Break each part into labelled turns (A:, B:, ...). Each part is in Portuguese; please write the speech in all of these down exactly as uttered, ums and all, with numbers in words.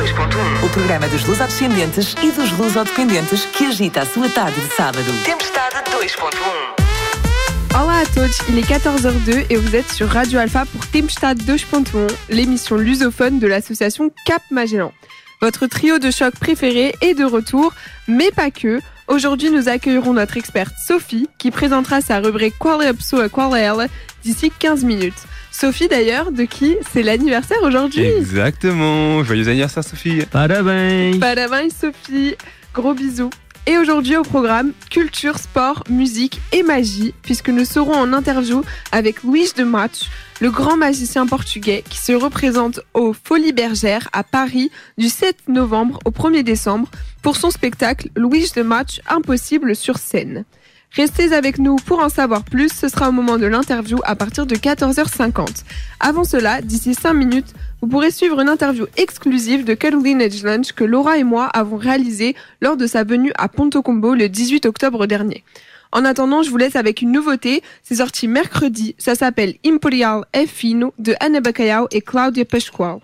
A: dois ponto um. O programa dos lusodescendentes e dos lusodependentes que agita a sua tarde de sábado. Tempestade dois ponto um.
B: Olá à todos, il est quatorze heures deux et vous êtes sur Radio Alpha pour Tempestade deux point un, l'émission lusophone de l'association Cap Magellan. Votre trio de choc préféré est de retour, mais pas que. Aujourd'hui, nous accueillerons notre experte Sophie, qui présentera sa rubrique Qual é a pessoa, qual é ela d'ici quinze minutes. Sophie d'ailleurs, de qui c'est l'anniversaire aujourd'hui.
C: Exactement, joyeux anniversaire Sophie.
D: Parabéns.
B: Parabéns Sophie, gros bisous. Et aujourd'hui au programme, culture, sport, musique et magie, puisque nous serons en interview avec Luís de Matos, le grand magicien portugais qui se représente aux Folies Bergères à Paris du sept novembre au premier décembre pour son spectacle Luís de Matos Impossible sur scène. Restez avec nous pour en savoir plus, ce sera au moment de l'interview à partir de quatorze heures cinquante. Avant cela, d'ici cinq minutes, vous pourrez suivre une interview exclusive de Caroline Edgelange que Laura et moi avons réalisée lors de sa venue à Ponto Combo le dix-huit octobre dernier. En attendant, je vous laisse avec une nouveauté, c'est sorti mercredi, ça s'appelle Imperial é Fino de Ana Bacalhau et Cláudia Pascoal.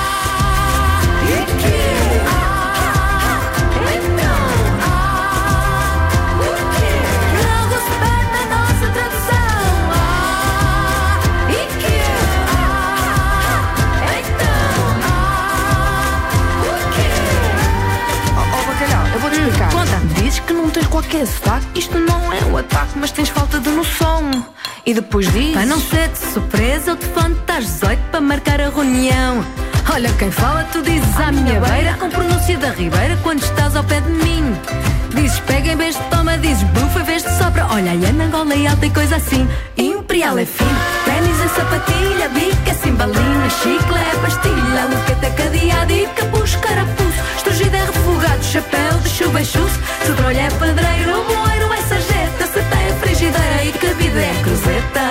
E: Dizes que não tens qualquer sotaque. Isto não é um ataque, mas tens falta de noção. E depois dizes: para não ser de surpresa, eu telefono às dezoito para marcar a reunião. Olha quem fala, tu dizes à minha beira, com pronúncia da Ribeira, quando estás ao pé de mim. Dizes pega em vez de toma, dizes bufa em vez de sopra. Olha aí a Angola e alta e coisa assim. Imperial é fino, ténis é sapatilha, bica é cimbalina, chicla é pastilha, luqueta é cadeado e capuz, carapuço, estrugido é refogado, chapéu de chuva é chusso, sobrolho é pedreiro, moeiro é sarjeta, seta é frigideira e cabida é cruzeta.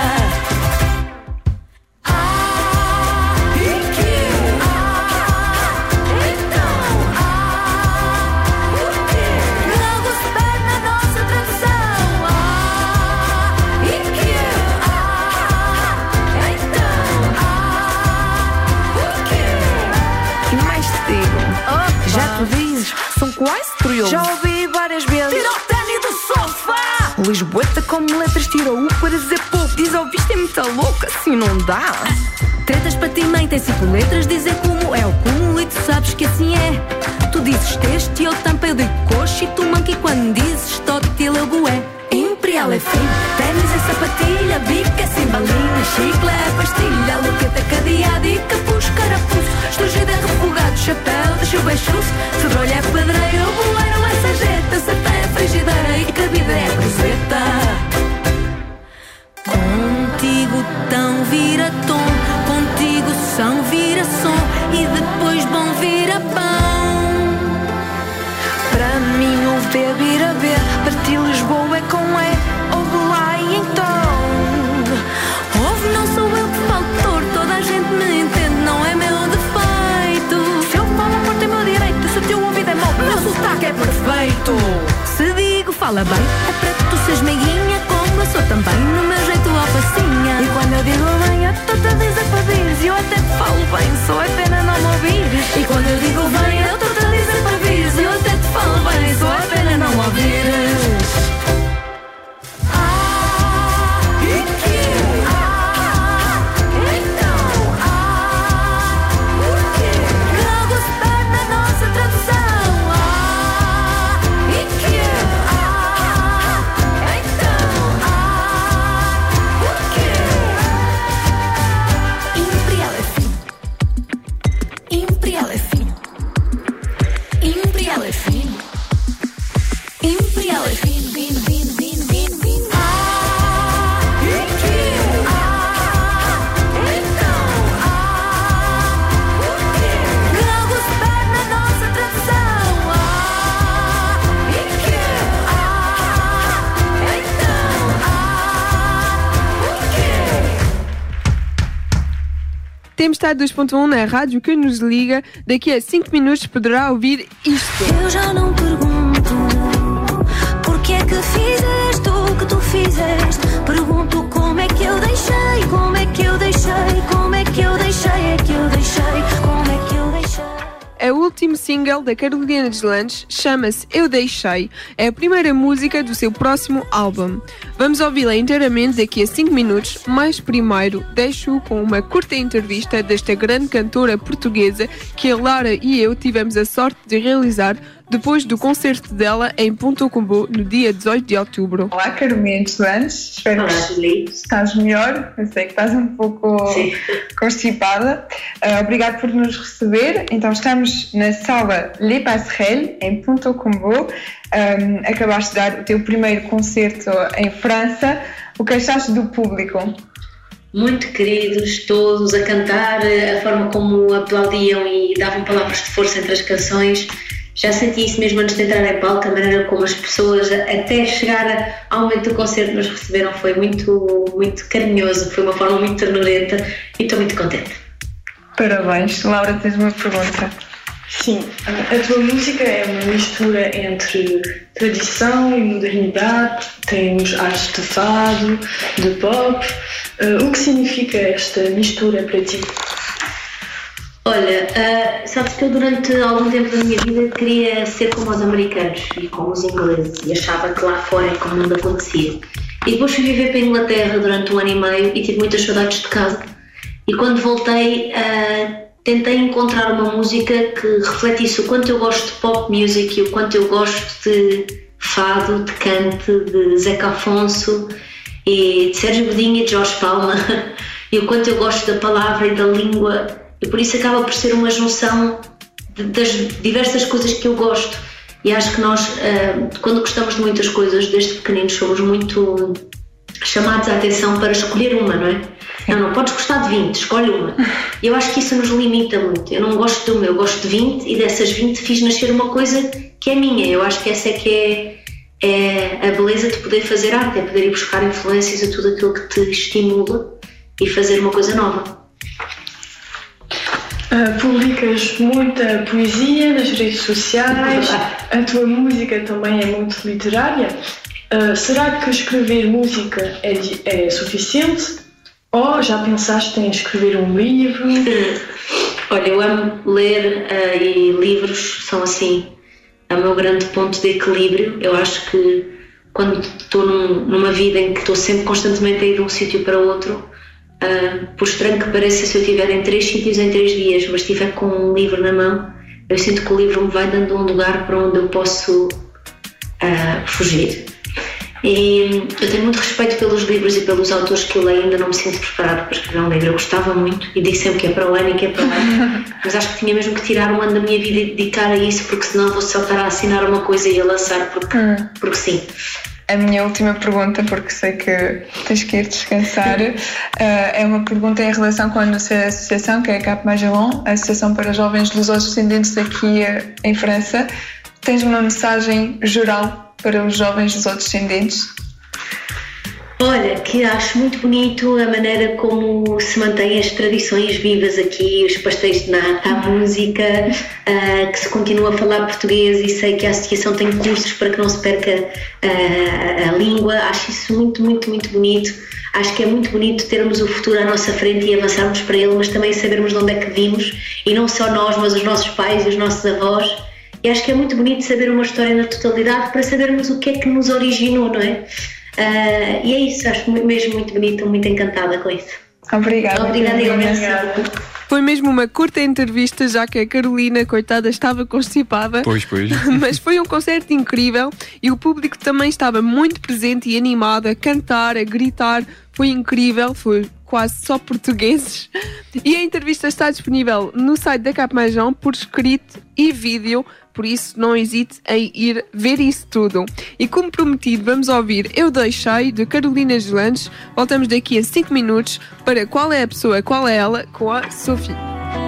E: São quase crioulos. Já ouvi várias vezes. Tira o ténis do sofá. Lisboeta como letras, tira o para dizer pouco. Diz ouviste é muito louco, assim não dá. Tretas para ti, mãe, tem cinco letras. Dizer como é o cúmulo e tu sabes que assim é. Tu dizes texto e eu tampa, eu digo coxa. E tu manque quando dizes tótil, eu bué. Imperial é fino, ténis é sapatilha, bica é cimbalina, chicla é pastilha, luqueta é cadeado e capuz, carapuço, estrugido é refogado, chapéu de chuva é chusso, sobrolho é pedreiro, boleiro é sarjeta, seta é frigideira e cabida é cruzeta. Contigo tão vira tom, contigo são vira som e depois bom vira pão. Para mim o V vira B, para ti Lisboa é com E, ouve lá e então. Ouve, não sou eu que falo torto, toda a gente me entende, não é meu defeito. Se eu falo por ter meu direito, se o teu ouvido é mau, o meu sotaque é perfeito. Se digo fala bem, é para tu seres meiguinha, como eu sou também, no meu jeito alfacinha. E quando eu digo bem, eu estou-te a dizer para vires, e eu até te falo bem, só é pena não me ouvires. E quando eu digo bem, eu estou-te a dizer para vires, e eu até te falo bem, só é pena não me ouvires.
B: Tempestade dois ponto um na rádio que nos liga. Daqui a cinco minutos poderá ouvir isto.
F: Eu já não pergunto porque é que fizeste o que tu fizeste. Pergunto como é que eu deixei, como é que eu deixei, como é que eu deixei, é que eu deixei, como é que eu deixei.
B: A última single da Carolina Deslandes, chama-se Eu Deixei. É a primeira música do seu próximo álbum. Vamos ouvi-la inteiramente daqui a cinco minutos, mas primeiro deixo-o com uma curta entrevista desta grande cantora portuguesa que a Lara e eu tivemos a sorte de realizar depois do concerto dela em Ponto Combo no dia dezoito de outubro.
D: Olá, Carolina Deslandes. Espero
G: Olá,
D: que estás melhor. Eu sei que estás um pouco Sim. constipada. Uh, obrigado por nos receber. Então, estamos na sala Les Passerelles, em Ponto Combo. Um, acabaste de dar o teu primeiro concerto em França. O que achaste do público?
G: Muito queridos, todos a cantar, a forma como aplaudiam e davam palavras de força entre as canções. Já senti isso mesmo antes de entrar em palco, a maneira como as pessoas, até chegar ao momento do concerto, nos receberam foi muito, muito carinhoso, foi uma forma muito ternurenta e estou muito contente.
D: Parabéns. Laura, tens uma pergunta?
H: Sim, a tua música é uma mistura entre tradição e modernidade, temos artes de fado, de pop. O que significa esta mistura para ti?
G: Olha, uh, sabes que eu durante algum tempo da minha vida queria ser como os americanos e como os ingleses e achava que lá fora é como não acontecia. E depois fui viver para a Inglaterra durante um ano e meio e tive muitas saudades de casa. E quando voltei, uh, tentei encontrar uma música que refletisse o quanto eu gosto de pop music e o quanto eu gosto de fado, de cante, de Zeca Afonso e de Sérgio Godinho e de Jorge Palma e o quanto eu gosto da palavra e da língua. E por isso acaba por ser uma junção de, das diversas coisas que eu gosto. E acho que nós, uh, quando gostamos de muitas coisas, desde pequeninos, somos muito chamados a atenção para escolher uma, não é? Não, não podes gostar de vinte, escolhe uma. E eu acho que isso nos limita muito. Eu não gosto de uma, eu gosto de vinte e dessas vinte fiz nascer uma coisa que é minha. Eu acho que essa é que é, é a beleza de poder fazer arte, é poder ir buscar influências a tudo aquilo que te estimula e fazer uma coisa nova.
H: Uh, publicas muita poesia nas redes sociais, a tua música também é muito literária. Uh, será que escrever música é, é suficiente? Ou já pensaste em escrever um livro?
G: Olha, eu amo ler uh, e livros são assim, é o meu grande ponto de equilíbrio. Eu acho que quando estou num, numa vida em que estou sempre constantemente a ir de um sítio para outro, Uh, por estranho que pareça, se eu estiver em três sítios em três dias, mas estiver com um livro na mão, eu sinto que o livro me vai dando um lugar para onde eu posso uh, fugir. E eu tenho muito respeito pelos livros e pelos autores que eu leio, ainda não me sinto preparada para escrever um livro. Eu gostava muito e digo sempre que é para o ano e que é para o ano, mas acho que tinha mesmo que tirar um ano da minha vida e dedicar a isso, porque senão vou só estar a assinar uma coisa e a lançar porque, hum. porque sim.
D: A minha última pergunta, porque sei que tens que ir descansar, uh, é uma pergunta em relação com a nossa associação, que é a Cap Magellan, a Associação para Jovens Lusodescendentes aqui uh, em França. Tens uma mensagem geral para os jovens lusodescendentes?
G: Olha, que acho muito bonito a maneira como se mantêm as tradições vivas aqui, os pastéis de nata, a música, uh, que se continua a falar português e sei que a associação tem cursos para que não se perca uh, a língua. Acho isso muito, muito, muito bonito. Acho que é muito bonito termos o futuro à nossa frente e avançarmos para ele, mas também sabermos de onde é que vimos, e não só nós, mas os nossos pais e os nossos avós. E acho que é muito bonito saber uma história na totalidade para sabermos o que é que nos originou, não é? Uh, e é isso, acho mesmo muito bonito, estou muito encantada com isso.
D: Obrigada.
G: Obrigada,
D: Obrigada.
B: Foi mesmo uma curta entrevista, já que a Carolina, coitada, estava constipada.
C: Pois, pois.
B: Mas foi um concerto incrível e o público também estava muito presente e animado a cantar, a gritar. Foi incrível, foi quase só portugueses. E a entrevista está disponível no site da Cap Magellan por escrito e vídeo, por isso não hesite em ir ver isso tudo. E como prometido, vamos ouvir Eu Deixei, de Carolina Deslandes. Voltamos daqui a cinco minutos para Qual é a Pessoa, Qual é Ela, com a Sofia.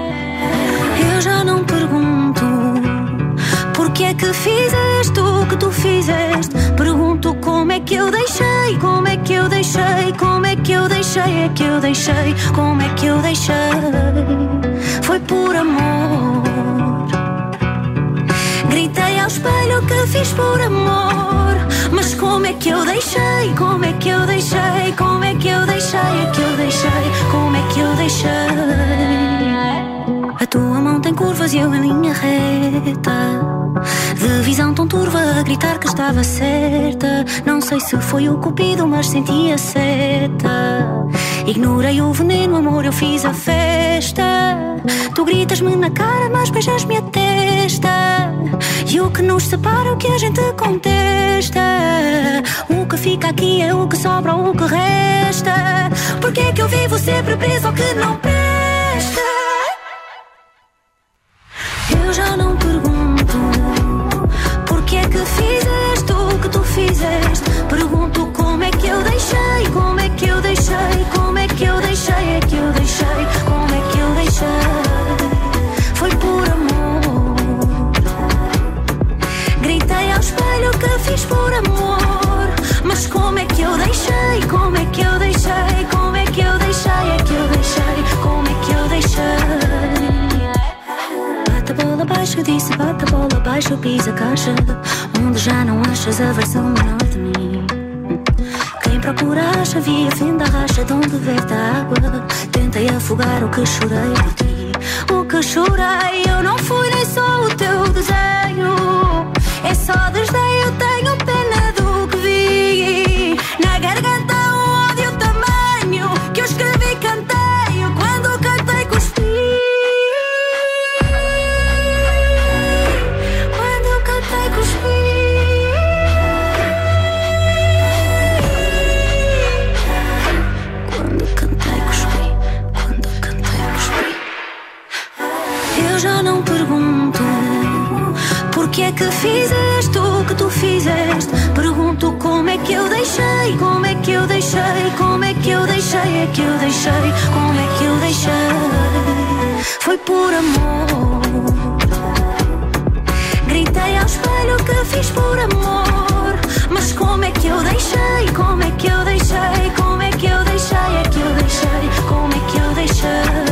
F: Eu já não pergunto porque é que fizeste o que tu fizeste. Pergunto como é que eu deixei, como é que eu deixei, como é que eu deixei, é que eu deixei, como é que eu deixei. Foi por amor. Gritei ao espelho que fiz por amor. Mas como é que eu deixei, como é que eu deixei, como é que eu deixei, é que eu deixei, como é que eu deixei. A tua mão tem curvas e eu em linha reta. De visão tão turva a gritar que estava certa. Não sei se foi o cupido, mas senti a seta. Ignorei o veneno, amor, eu fiz a festa. Tu gritas-me na cara, mas beijas-me a testa. E o que nos separa, o que a gente contesta. O que fica aqui é o que sobra ou o que resta. Porque é que eu vivo sempre preso ao que não presta? Eu já não pergunto porque é que fizeste o que tu fizeste. Pergunto como é que eu deixei, como é que eu deixei, como é que eu deixei, é que eu deixei, como é que eu deixei. Foi por amor. Gritei ao espelho que fiz por amor. Mas como é que eu deixei, como é que eu deixei, como é que eu deixei, é que eu deixei, como é que eu deixei. Bate a bola abaixo, disse bate a bola abaixo, pisa a caixa, onde já não achas a versão menor de mim. Quem procura acha, via fenda racha, de onde verte a água. Tentei afogar o que chorei por ti. O que chorei, eu não fui nem só o teu desenho. É só desdém, eu tenho pena do que vi. Na garganta um ódio tamanho que eu escrevi, cantei, quando cantei cuspi. Quando cantei cuspi. Quando cantei cuspi. Quando cantei cuspi. Eu já não pergunto porque é que fizeste o que tu fizeste. Pergunto como é que eu deixei, como é que eu deixei, como é que eu deixei, é que eu deixei, como é que eu deixei. Foi por amor. Gritei ao espelho que fiz por amor. Mas como é que eu deixei, como é que eu deixei, como é que eu deixei, é que eu deixei, como é que eu deixei.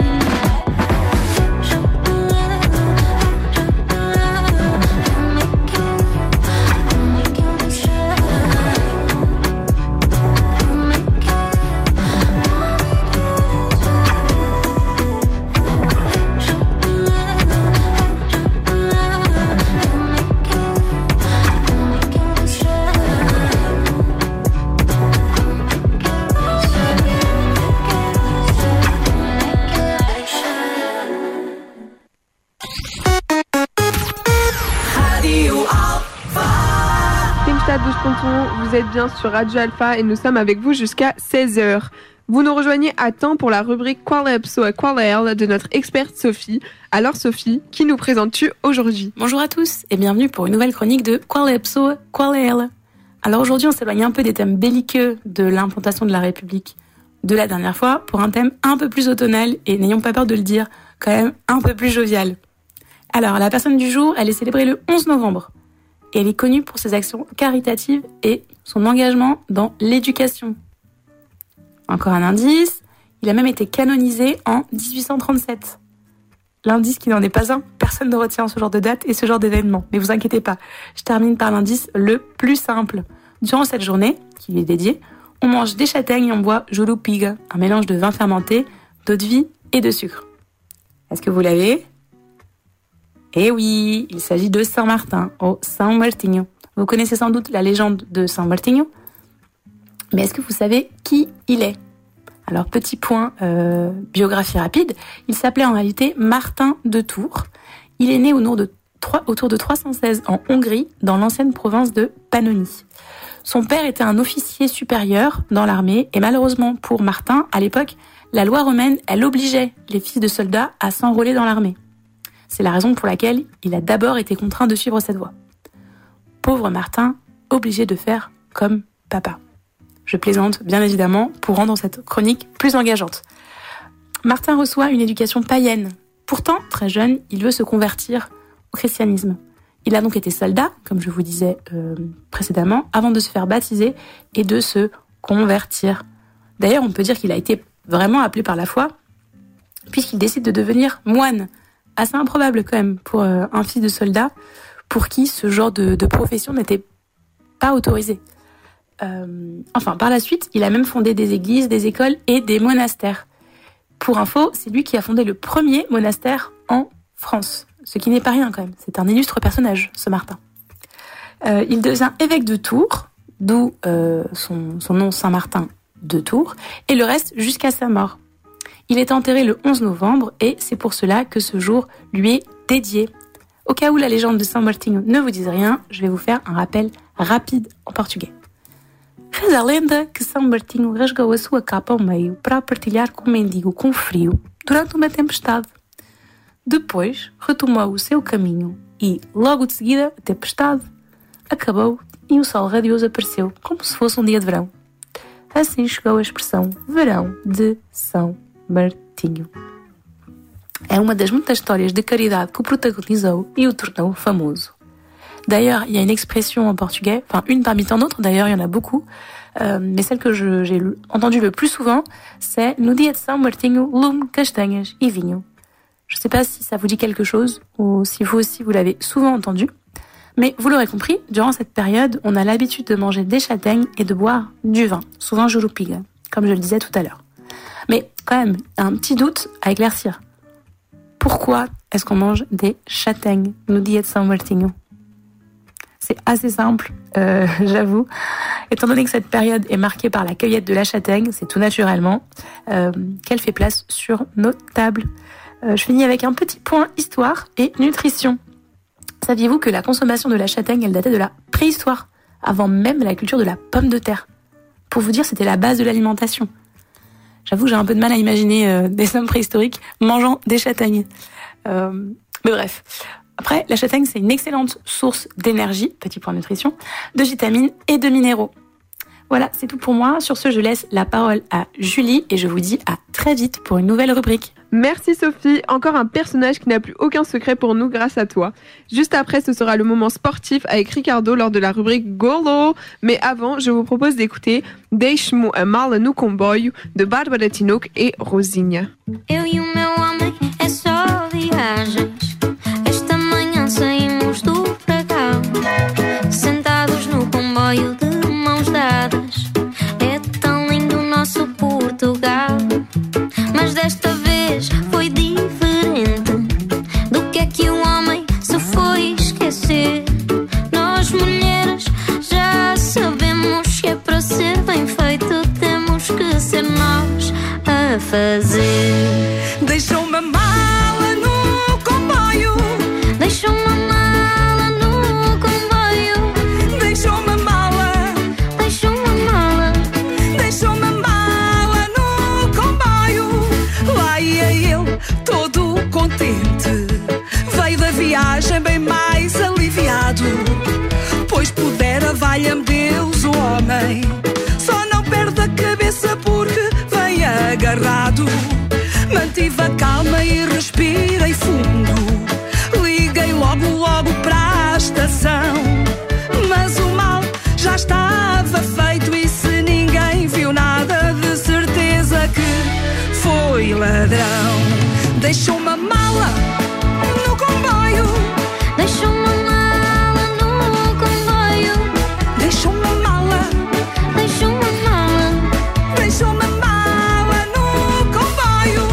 B: douze point un, vous êtes bien sur Radio Alpha et nous sommes avec vous jusqu'à seize heures. Vous nous rejoignez à temps pour la rubrique Qualepso et Qualel de notre experte Sophie. Alors Sophie, qui nous présentes-tu aujourd'hui?
I: Bonjour à tous et bienvenue pour une nouvelle chronique de Qualepso Qualel. Alors aujourd'hui on s'éloigne un peu des thèmes belliqueux de l'implantation de la République de la dernière fois pour un thème un peu plus automnal et n'ayons pas peur de le dire, quand même un peu plus jovial. Alors la personne du jour, elle est célébrée le onze novembre. Et elle est connue pour ses actions caritatives et son engagement dans l'éducation. Encore un indice, il a même été canonisé en dix-huit cent trente-sept. L'indice qui n'en est pas un, personne ne retient ce genre de date et ce genre d'événement. Mais vous inquiétez pas, je termine par l'indice le plus simple. Durant cette journée, qui lui est dédiée, on mange des châtaignes et on boit julupiga, un mélange de vin fermenté, d'eau de vie et de sucre. Est-ce que vous l'avez ? Eh oui, il s'agit de Saint-Martin, au San Martinho. Vous connaissez sans doute la légende de San Martinho, mais est-ce que vous savez qui il est? Alors, petit point euh, biographie rapide, il s'appelait en réalité Martin de Tours. Il est né au nom de trois, autour de trois cent seize en Hongrie, dans l'ancienne province de Pannonie. Son père était un officier supérieur dans l'armée, et malheureusement pour Martin, à l'époque, la loi romaine, elle obligeait les fils de soldats à s'enrôler dans l'armée. C'est la raison pour laquelle il a d'abord été contraint de suivre cette voie. Pauvre Martin, obligé de faire comme papa. Je plaisante, bien évidemment, pour rendre cette chronique plus engageante. Martin reçoit une éducation païenne. Pourtant, très jeune, il veut se convertir au christianisme. Il a donc été soldat, comme je vous disais euh, précédemment, avant de se faire baptiser et de se convertir. D'ailleurs, on peut dire qu'il a été vraiment appelé par la foi, puisqu'il décide de devenir moine. Assez improbable quand même pour euh, un fils de soldat pour qui ce genre de, de profession n'était pas autorisé. Euh, enfin, par la suite, il a même fondé des églises, des écoles et des monastères. Pour info, c'est lui qui a fondé le premier monastère en France. Ce qui n'est pas rien quand même. C'est un illustre personnage, ce Martin. Euh, il devient évêque de Tours, d'où euh, son, son nom Saint-Martin de Tours, et le reste jusqu'à sa mort. Il est enterré le onze novembre et c'est pour cela que ce jour lui est dédié. Au cas où la légende de São Martinho ne vous dise rien, je vais vous faire un rappel rapide en portugais. Reza a lenda que São Martinho rasgou a sua capa ao meio para a partilhar com um mendigo com frio durante uma tempestade. Depois retomou o seu caminho e, logo de seguida, a tempestade acabou e o sol radioso apareceu como se fosse um dia de verão. Assim chegou a expressão Verão de São Martinho. É uma das muitas histórias de caridade que o protagonizou et o tornou famoso. D'ailleurs, il y a une expression en portugais, enfin une parmi tant d'autres, d'ailleurs il y en a beaucoup, euh, mais celle que je, j'ai entendue le plus souvent, c'est No dia de São Martinho, lume, castanhas e vinho. Je ne sais pas si ça vous dit quelque chose, ou si vous aussi vous l'avez souvent entendu, mais vous l'aurez compris, durant cette période, on a l'habitude de manger des châtaignes et de boire du vin, souvent jurupiga, comme je le disais tout à l'heure. Mais quand même, un petit doute à éclaircir. Pourquoi est-ce qu'on mange des châtaignes no dia de São Martinho? C'est assez simple, euh, j'avoue. Étant donné que cette période est marquée par la cueillette de la châtaigne, c'est tout naturellement euh, qu'elle fait place sur nos tables. Euh, je finis avec un petit point histoire et nutrition. Saviez-vous que la consommation de la châtaigne, elle datait de la préhistoire, avant même la culture de la pomme de terre? Pour vous dire, c'était la base de l'alimentation. J'avoue, j'ai un peu de mal à imaginer euh, des hommes préhistoriques mangeant des châtaignes. Euh, mais bref. Après, la châtaigne, c'est une excellente source d'énergie, petit point nutrition, de vitamines et de minéraux. Voilà, c'est tout pour moi. Sur ce, je laisse la parole à Julie et je vous dis à très vite pour une nouvelle rubrique.
B: Merci Sophie, encore un personnage qui n'a plus aucun secret pour nous grâce à toi. Juste après, ce sera le moment sportif avec Ricardo lors de la rubrique Golo. Mais avant, je vous propose d'écouter Deixe-me a mala no comboio de Bárbara Tinoco et Rosinha.
F: Eu e o meu homem é só viagens. Esta manhã saímos do Pregão, sentados no comboio de mãos dadas. É tão lindo o nosso Portugal, mas desta vez foi diferente. Do que é que o homem se foi esquecer? Nós mulheres já sabemos que é para ser bem feito, temos que ser nós a fazer.
E: Deixou uma mala no comboio,
F: Deixou uma mala no comboio,
E: deixou uma mala,
F: deixou uma mala,
E: deixou uma mala no comboio. Lá ia ele, todo contente, veio da viagem bem mais aliviado, pois pudera, valha-me Deus, o homem só não perde a cabeça porque vem agarrado. Mantive a calma e respirei fundo, liguei logo, logo para a estação, mas o mal já estava feito e se ninguém viu nada, de certeza que foi ladrão. Deixou uma mala no comboio,
F: deixou uma mala no comboio,
E: deixou uma mala,
F: deixou uma mala,
E: deixou uma mala no comboio.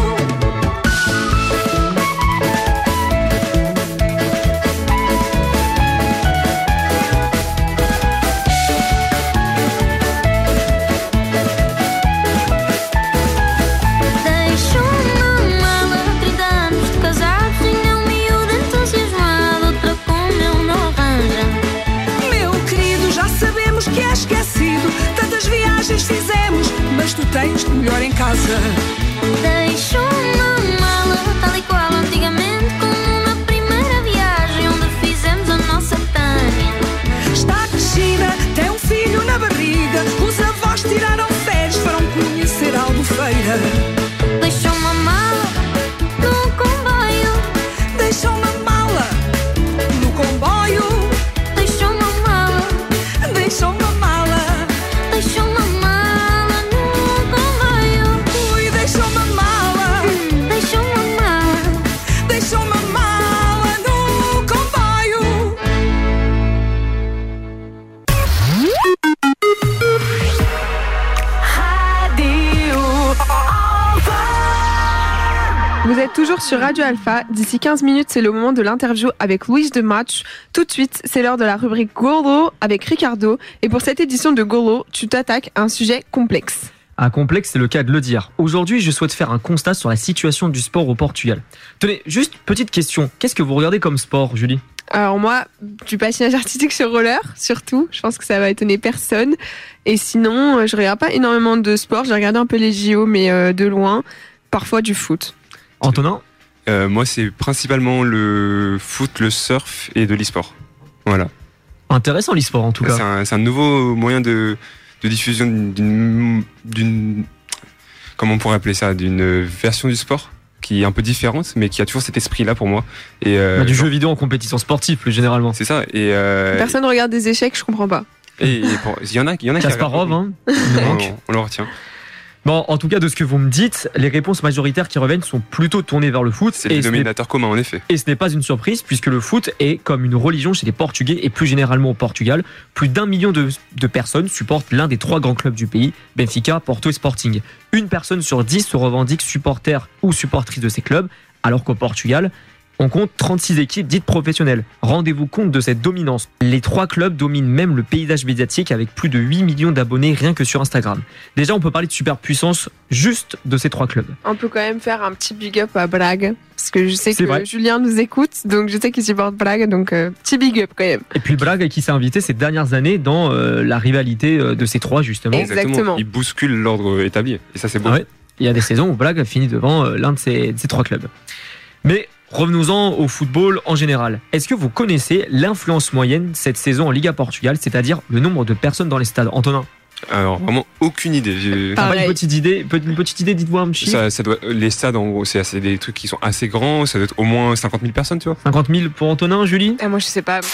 F: deixou uma mala. Trinta anos de casados, tinha um miúdo entusiasmado, outra como eu não arranja.
E: Meu querido, já sabemos que é esquecido, tantas viagens fizemos, mas tu tens de melhor em casa.
F: Deixou uma mala, tal e qual antigamente, como na primeira viagem onde fizemos a nossa Tânia.
E: Está crescida, tem um filho na barriga, os avós tiraram férias, foram conhecer Albufeira.
F: Deixou uma mala no comboio,
E: Deixou uma mala no comboio,
F: deixou uma mala,
E: deixou uma mala,
F: deixou uma mala no comboio,
E: ui, deixou uma mala,
F: deixou uma mala.
E: deixou uma mala no comboio.
A: Rádio
B: Vous êtes toujours sur Radio Alpha. D'ici quinze minutes, c'est le moment de l'interview avec Louis de Match. Tout de suite, c'est l'heure de la rubrique Golo avec Ricardo. Et pour cette édition de Golo, tu t'attaques à un sujet complexe.
J: Un complexe, c'est le cas de le dire. Aujourd'hui, je souhaite faire un constat sur la situation du sport au Portugal. Tenez, juste petite question. Qu'est-ce que vous regardez comme sport, Julie ?
B: Alors moi, du patinage artistique sur roller, surtout. Je pense que ça va étonner personne. Et sinon, je regarde pas énormément de sport. J'ai regardé un peu les J O, mais euh, de loin. Parfois du foot.
J: Antonin ?
C: euh, Moi, c'est principalement le foot, le surf et de l'e-sport. Voilà.
J: Intéressant l'e-sport en tout cas.
C: C'est un, c'est un nouveau moyen de, de diffusion d'une, d'une... Comment on pourrait appeler ça ? D'une version du sport qui est un peu différente, mais qui a toujours cet esprit-là pour moi. Et euh,
J: bah, du
C: genre,
J: jeu vidéo en compétition sportive, plus généralement.
C: C'est ça. Et euh,
B: personne ne regarde des échecs, je comprends pas.
C: Et il y en a, il y en a qui
J: Kasparov, hein,
C: on, on le retient.
J: Bon, en tout cas, de ce que vous me dites, les réponses majoritaires qui reviennent sont plutôt tournées vers le foot.
C: C'est le dénominateur commun, en effet.
J: Et ce n'est pas une surprise, puisque le foot est comme une religion chez les Portugais, et plus généralement au Portugal. Plus d'un million de, de personnes supportent l'un des trois grands clubs du pays, Benfica, Porto et Sporting. Une personne sur dix se revendique supporter ou supportrice de ces clubs, alors qu'au Portugal, on compte trente-six équipes dites professionnelles. Rendez-vous compte de cette dominance. Les trois clubs dominent même le paysage médiatique avec plus de huit millions d'abonnés rien que sur Instagram. Déjà, on peut parler de superpuissance juste de ces trois clubs.
B: On peut quand même faire un petit big up à Braga, parce que je sais
J: C'est
B: que
J: vrai.
B: Julien nous écoute, donc je sais qu'il supporte Braga, donc euh, petit big up quand même.
J: Et puis Braga qui s'est invité ces dernières années dans euh, la rivalité euh, de ces trois justement.
B: Exactement.
C: Il bouscule l'ordre établi, et ça c'est beau.
J: Ah ouais. Il y a des saisons où Braga finit devant euh, l'un de ces, de ces trois clubs. Mais revenons-en au football en général. Est-ce que vous connaissez l'influence moyenne cette saison en Liga Portugal, c'est-à-dire le nombre de personnes dans les stades ? Antonin ?
C: Alors vraiment aucune idée. J'ai...
J: Pas une petite idée, une petite idée, dites-moi un chiffre.
C: Ça, ça doit, les stades en gros, c'est, c'est des trucs qui sont assez grands. Ça doit être au moins cinquante mille personnes, tu vois.
J: cinquante mille pour Antonin, Julie ?
B: Ah, moi je sais pas.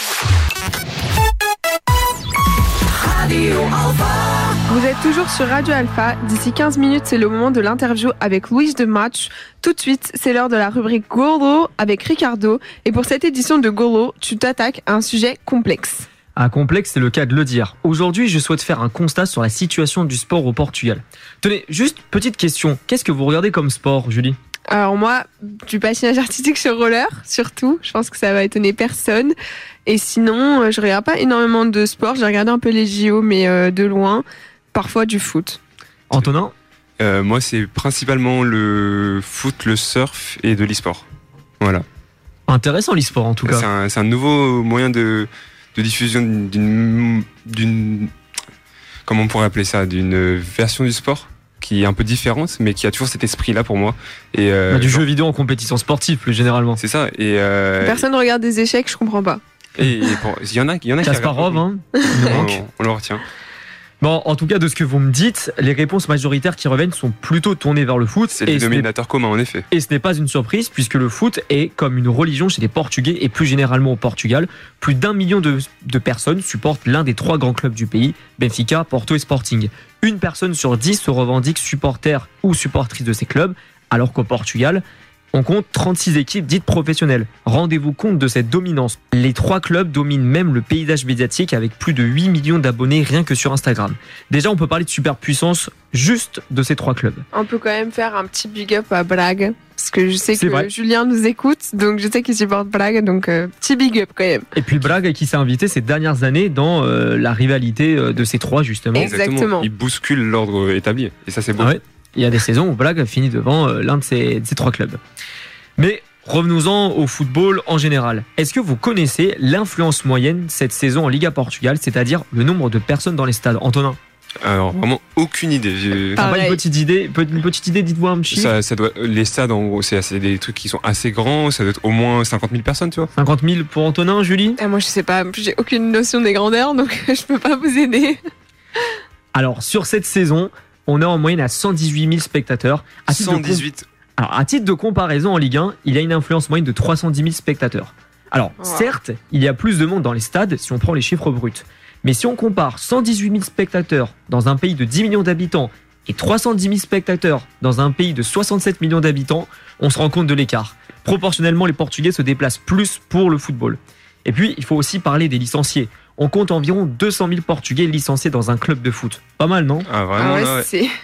B: Vous êtes toujours sur Radio Alpha. D'ici quinze minutes, c'est le moment de l'interview avec Louis de Match. Tout de suite, c'est l'heure de la rubrique Golo avec Ricardo. Et pour cette édition de Golo, tu t'attaques à un sujet complexe.
J: Un complexe, c'est le cas de le dire. Aujourd'hui, je souhaite faire un constat sur la situation du sport au Portugal. Tenez, juste petite question. Qu'est-ce que vous regardez comme sport, Julie ?
B: Alors moi, du patinage artistique sur roller, surtout. Je pense que ça va étonner personne. Et sinon, je regarde pas énormément de sport. J'ai regardé un peu les J O, mais euh, de loin. Parfois du foot.
J: Antonin ?
C: euh, Moi, c'est principalement le foot, le surf et de l'e-sport. Voilà.
J: Intéressant l'e-sport en tout cas.
C: C'est un, c'est un nouveau moyen de, de diffusion d'une, d'une... Comment on pourrait appeler ça ? D'une version du sport qui est un peu différente, mais qui a toujours cet esprit-là pour moi. Et euh,
J: bah, du
C: genre,
J: jeu vidéo en compétition sportive, plus généralement.
C: C'est ça. Et euh,
B: personne ne regarde des échecs, je comprends pas.
C: Et il y en a, il y en a qui
J: Kasparov, hein,
C: on, on le retient.
J: Bon, en tout cas, de ce que vous me dites, les réponses majoritaires qui reviennent sont plutôt tournées vers le foot.
C: C'est le dénominateur commun, en effet.
J: Et ce n'est pas une surprise, puisque le foot est comme une religion chez les Portugais, et plus généralement au Portugal. Plus d'un million de, de personnes supportent l'un des trois grands clubs du pays, Benfica, Porto et Sporting. Une personne sur dix se revendique supporter ou supportrice de ces clubs, alors qu'au Portugal, on compte trente-six équipes dites professionnelles. Rendez-vous compte de cette dominance. Les trois clubs dominent même le paysage médiatique avec plus de huit millions d'abonnés rien que sur Instagram. Déjà, on peut parler de superpuissance juste de ces trois clubs.
B: On peut quand même faire un petit big up à Braga, parce que je sais
J: C'est
B: que
J: vrai.
B: Julien nous écoute, donc je sais qu'il supporte Braga, donc euh, petit big up quand même.
J: Et puis Braga qui s'est invité ces dernières années dans euh, la rivalité de ces trois justement.
B: Exactement.
C: Il bouscule l'ordre établi, et ça c'est beau.
J: Ah ouais. Il y a des saisons où Braga finit devant euh, l'un de ces, de ces trois clubs. Mais revenons-en au football en général. Est-ce que vous connaissez l'influence moyenne cette saison en Liga Portugal, c'est-à-dire le nombre de personnes dans les stades ? Antonin ?
C: Alors vraiment aucune idée. J'ai...
J: Pas une petite idée, une petite idée, dites-moi un petit.
C: Ça, ça doit, les stades en gros, c'est, c'est des trucs qui sont assez grands. Ça doit être au moins cinquante mille personnes, tu vois.
J: cinquante mille pour Antonin, Julie ?
B: Ah, moi je sais pas, j'ai aucune notion des grandeurs, donc je peux pas vous aider.
J: Alors sur cette saison, on est en moyenne à cent dix-huit mille spectateurs. À
C: cent dix-huit.
J: Com- Alors à titre de comparaison en Ligue un, il y a une influence moyenne de trois cent dix mille spectateurs. Alors
B: Wow.
J: certes, il y a plus de monde dans les stades si on prend les chiffres bruts. Mais si on compare cent dix-huit mille spectateurs dans un pays de dix millions d'habitants et trois cent dix mille spectateurs dans un pays de soixante-sept millions d'habitants, on se rend compte de l'écart. Proportionnellement, les Portugais se déplacent plus pour le football. Et puis, il faut aussi parler des licenciés. On compte environ deux cent mille Portugais licenciés dans un club de foot. Pas mal, non ?
C: Ah vraiment
B: Ah ouais,
C: là, ouais.
B: c'est...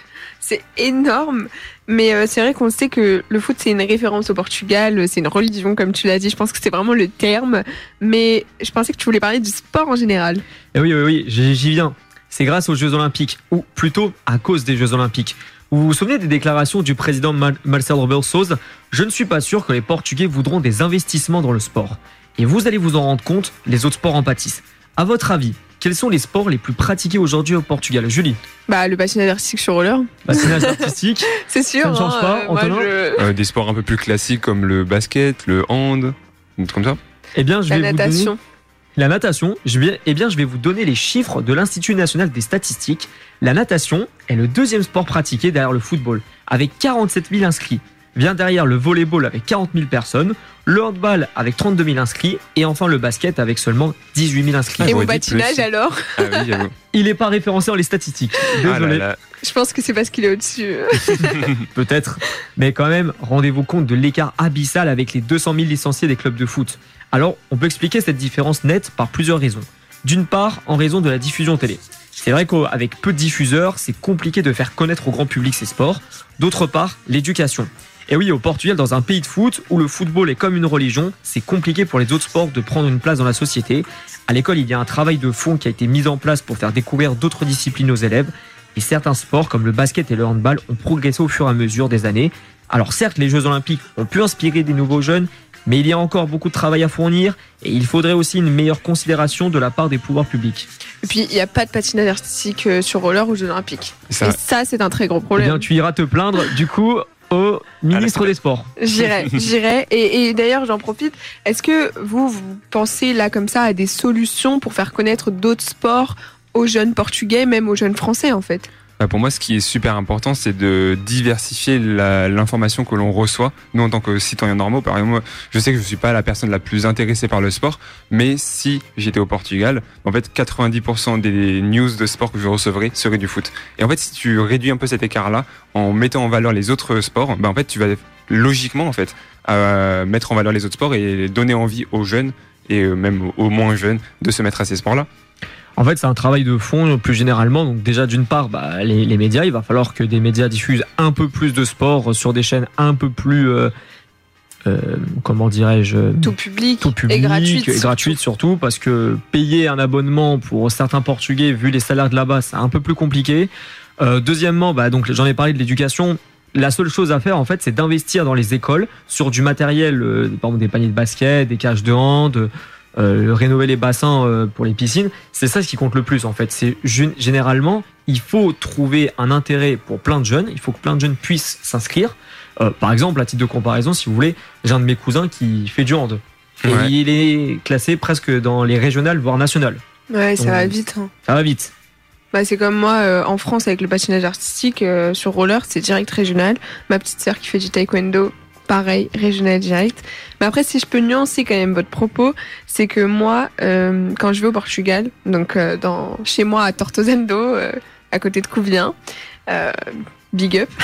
B: c'est énorme. Mais euh, c'est vrai qu'on sait que le foot, c'est une référence au Portugal, c'est une religion, comme tu l'as dit. Je pense que c'est vraiment le terme. Mais je pensais que tu voulais parler du sport en général.
J: Et oui, oui, oui, j'y j'y viens. C'est grâce aux Jeux Olympiques, ou plutôt à cause des Jeux Olympiques. Vous vous souvenez des déclarations du président Marcelo Rebelo de Sousa ? Je ne suis pas sûr que les Portugais voudront des investissements dans le sport. Et vous allez vous en rendre compte, les autres sports en pâtissent. À votre avis, quels sont les sports les plus pratiqués aujourd'hui au Portugal ? Julie ?
B: Bah, le patinage artistique sur roller.
J: Patinage artistique.
B: C'est sûr.
J: Ça ne change
B: hein,
J: pas.
B: euh, moi, je...
C: euh, Des sports un peu plus classiques comme le basket, le hand, comme ça.
J: Eh bien, je
B: La
J: vais
B: natation.
J: vous donner... La natation, je vais... eh bien, je vais vous donner les chiffres de l'Institut national des statistiques. La natation est le deuxième sport pratiqué derrière le football, avec quarante-sept mille inscrits. Vient derrière le volleyball avec quarante mille personnes, le handball avec trente-deux mille inscrits, et enfin le basket avec seulement dix-huit mille inscrits.
B: Et mon patinage alors ?
C: Ah oui, j'avoue.
J: Il n'est pas référencé dans les statistiques. Désolé.
C: Ah là là.
B: Je pense que c'est parce qu'il est au-dessus.
J: Peut-être. Mais quand même, rendez-vous compte de l'écart abyssal avec les deux cent mille licenciés des clubs de foot. Alors, on peut expliquer cette différence nette par plusieurs raisons. D'une part, en raison de la diffusion télé. C'est vrai qu'avec peu de diffuseurs, c'est compliqué de faire connaître au grand public ces sports. D'autre part, l'éducation. Et oui, au Portugal, dans un pays de foot où le football est comme une religion, c'est compliqué pour les autres sports de prendre une place dans la société. À l'école, il y a un travail de fond qui a été mis en place pour faire découvrir d'autres disciplines aux élèves. Et certains sports, comme le basket et le handball, ont progressé au fur et à mesure des années. Alors certes, les Jeux Olympiques ont pu inspirer des nouveaux jeunes, mais il y a encore beaucoup de travail à fournir et il faudrait aussi une meilleure considération de la part des pouvoirs publics.
B: Et puis, il n'y a pas de patinage artistique sur roller aux Jeux Olympiques.
C: Ça-
B: Et ça, c'est un très gros
J: Eh
B: problème.
J: bien, tu iras te plaindre du coup au ministre des Sports.
B: J'irai, j'irai. Et, et d'ailleurs, j'en profite. Est-ce que vous, vous pensez là comme ça à des solutions pour faire connaître d'autres sports aux jeunes Portugais, même aux jeunes Français en fait ?
C: Bah, pour moi, ce qui est super important, c'est de diversifier la- l'information que l'on reçoit. Nous, en tant que citoyens normaux, par exemple, moi, je sais que je suis pas la personne la plus intéressée par le sport, mais si j'étais au Portugal, en fait, quatre-vingt-dix pour cent des news de sport que je recevrais seraient du foot. Et en fait, si tu réduis un peu cet écart-là, en mettant en valeur les autres sports, bah, en fait, tu vas logiquement, en fait, euh, mettre en valeur les autres sports et donner envie aux jeunes et euh, même aux moins jeunes de se mettre à ces sports-là.
J: En fait, c'est un travail de fond plus généralement. Donc déjà, d'une part, bah, les, les médias, il va falloir que des médias diffusent un peu plus de sport sur des chaînes un peu plus, euh, euh, comment dirais-je,
B: Tout public,
J: tout public
B: et gratuite.
J: et gratuite surtout, parce que payer un abonnement pour certains Portugais, vu les salaires de là-bas, c'est un peu plus compliqué. Euh, deuxièmement, bah, donc j'en ai parlé de l'éducation. La seule chose à faire, en fait, c'est d'investir dans les écoles sur du matériel, euh, par exemple des paniers de basket, des cages de hand. Euh, rénover les bassins euh, pour les piscines, c'est ça ce qui compte le plus en fait. C'est g- généralement, il faut trouver un intérêt pour plein de jeunes, il faut que plein de jeunes puissent s'inscrire. Euh, par exemple, à titre de comparaison, si vous voulez, j'ai un de mes cousins qui fait du hand. Et
C: Ouais.
J: il est classé presque dans les régionales, voire nationales.
B: Ouais, ça
J: Donc,
B: va vite. hein.
J: Ça va vite.
B: Bah, c'est comme moi euh, en France avec le patinage artistique euh, sur roller, c'est direct régional. Ma petite sœur qui fait du taekwondo, pareil, régional direct. Mais après, si je peux nuancer quand même votre propos, c'est que moi, euh, quand je vais au Portugal, donc euh, dans, chez moi à Tortozendo, euh, à côté de Couvillin, euh, big up.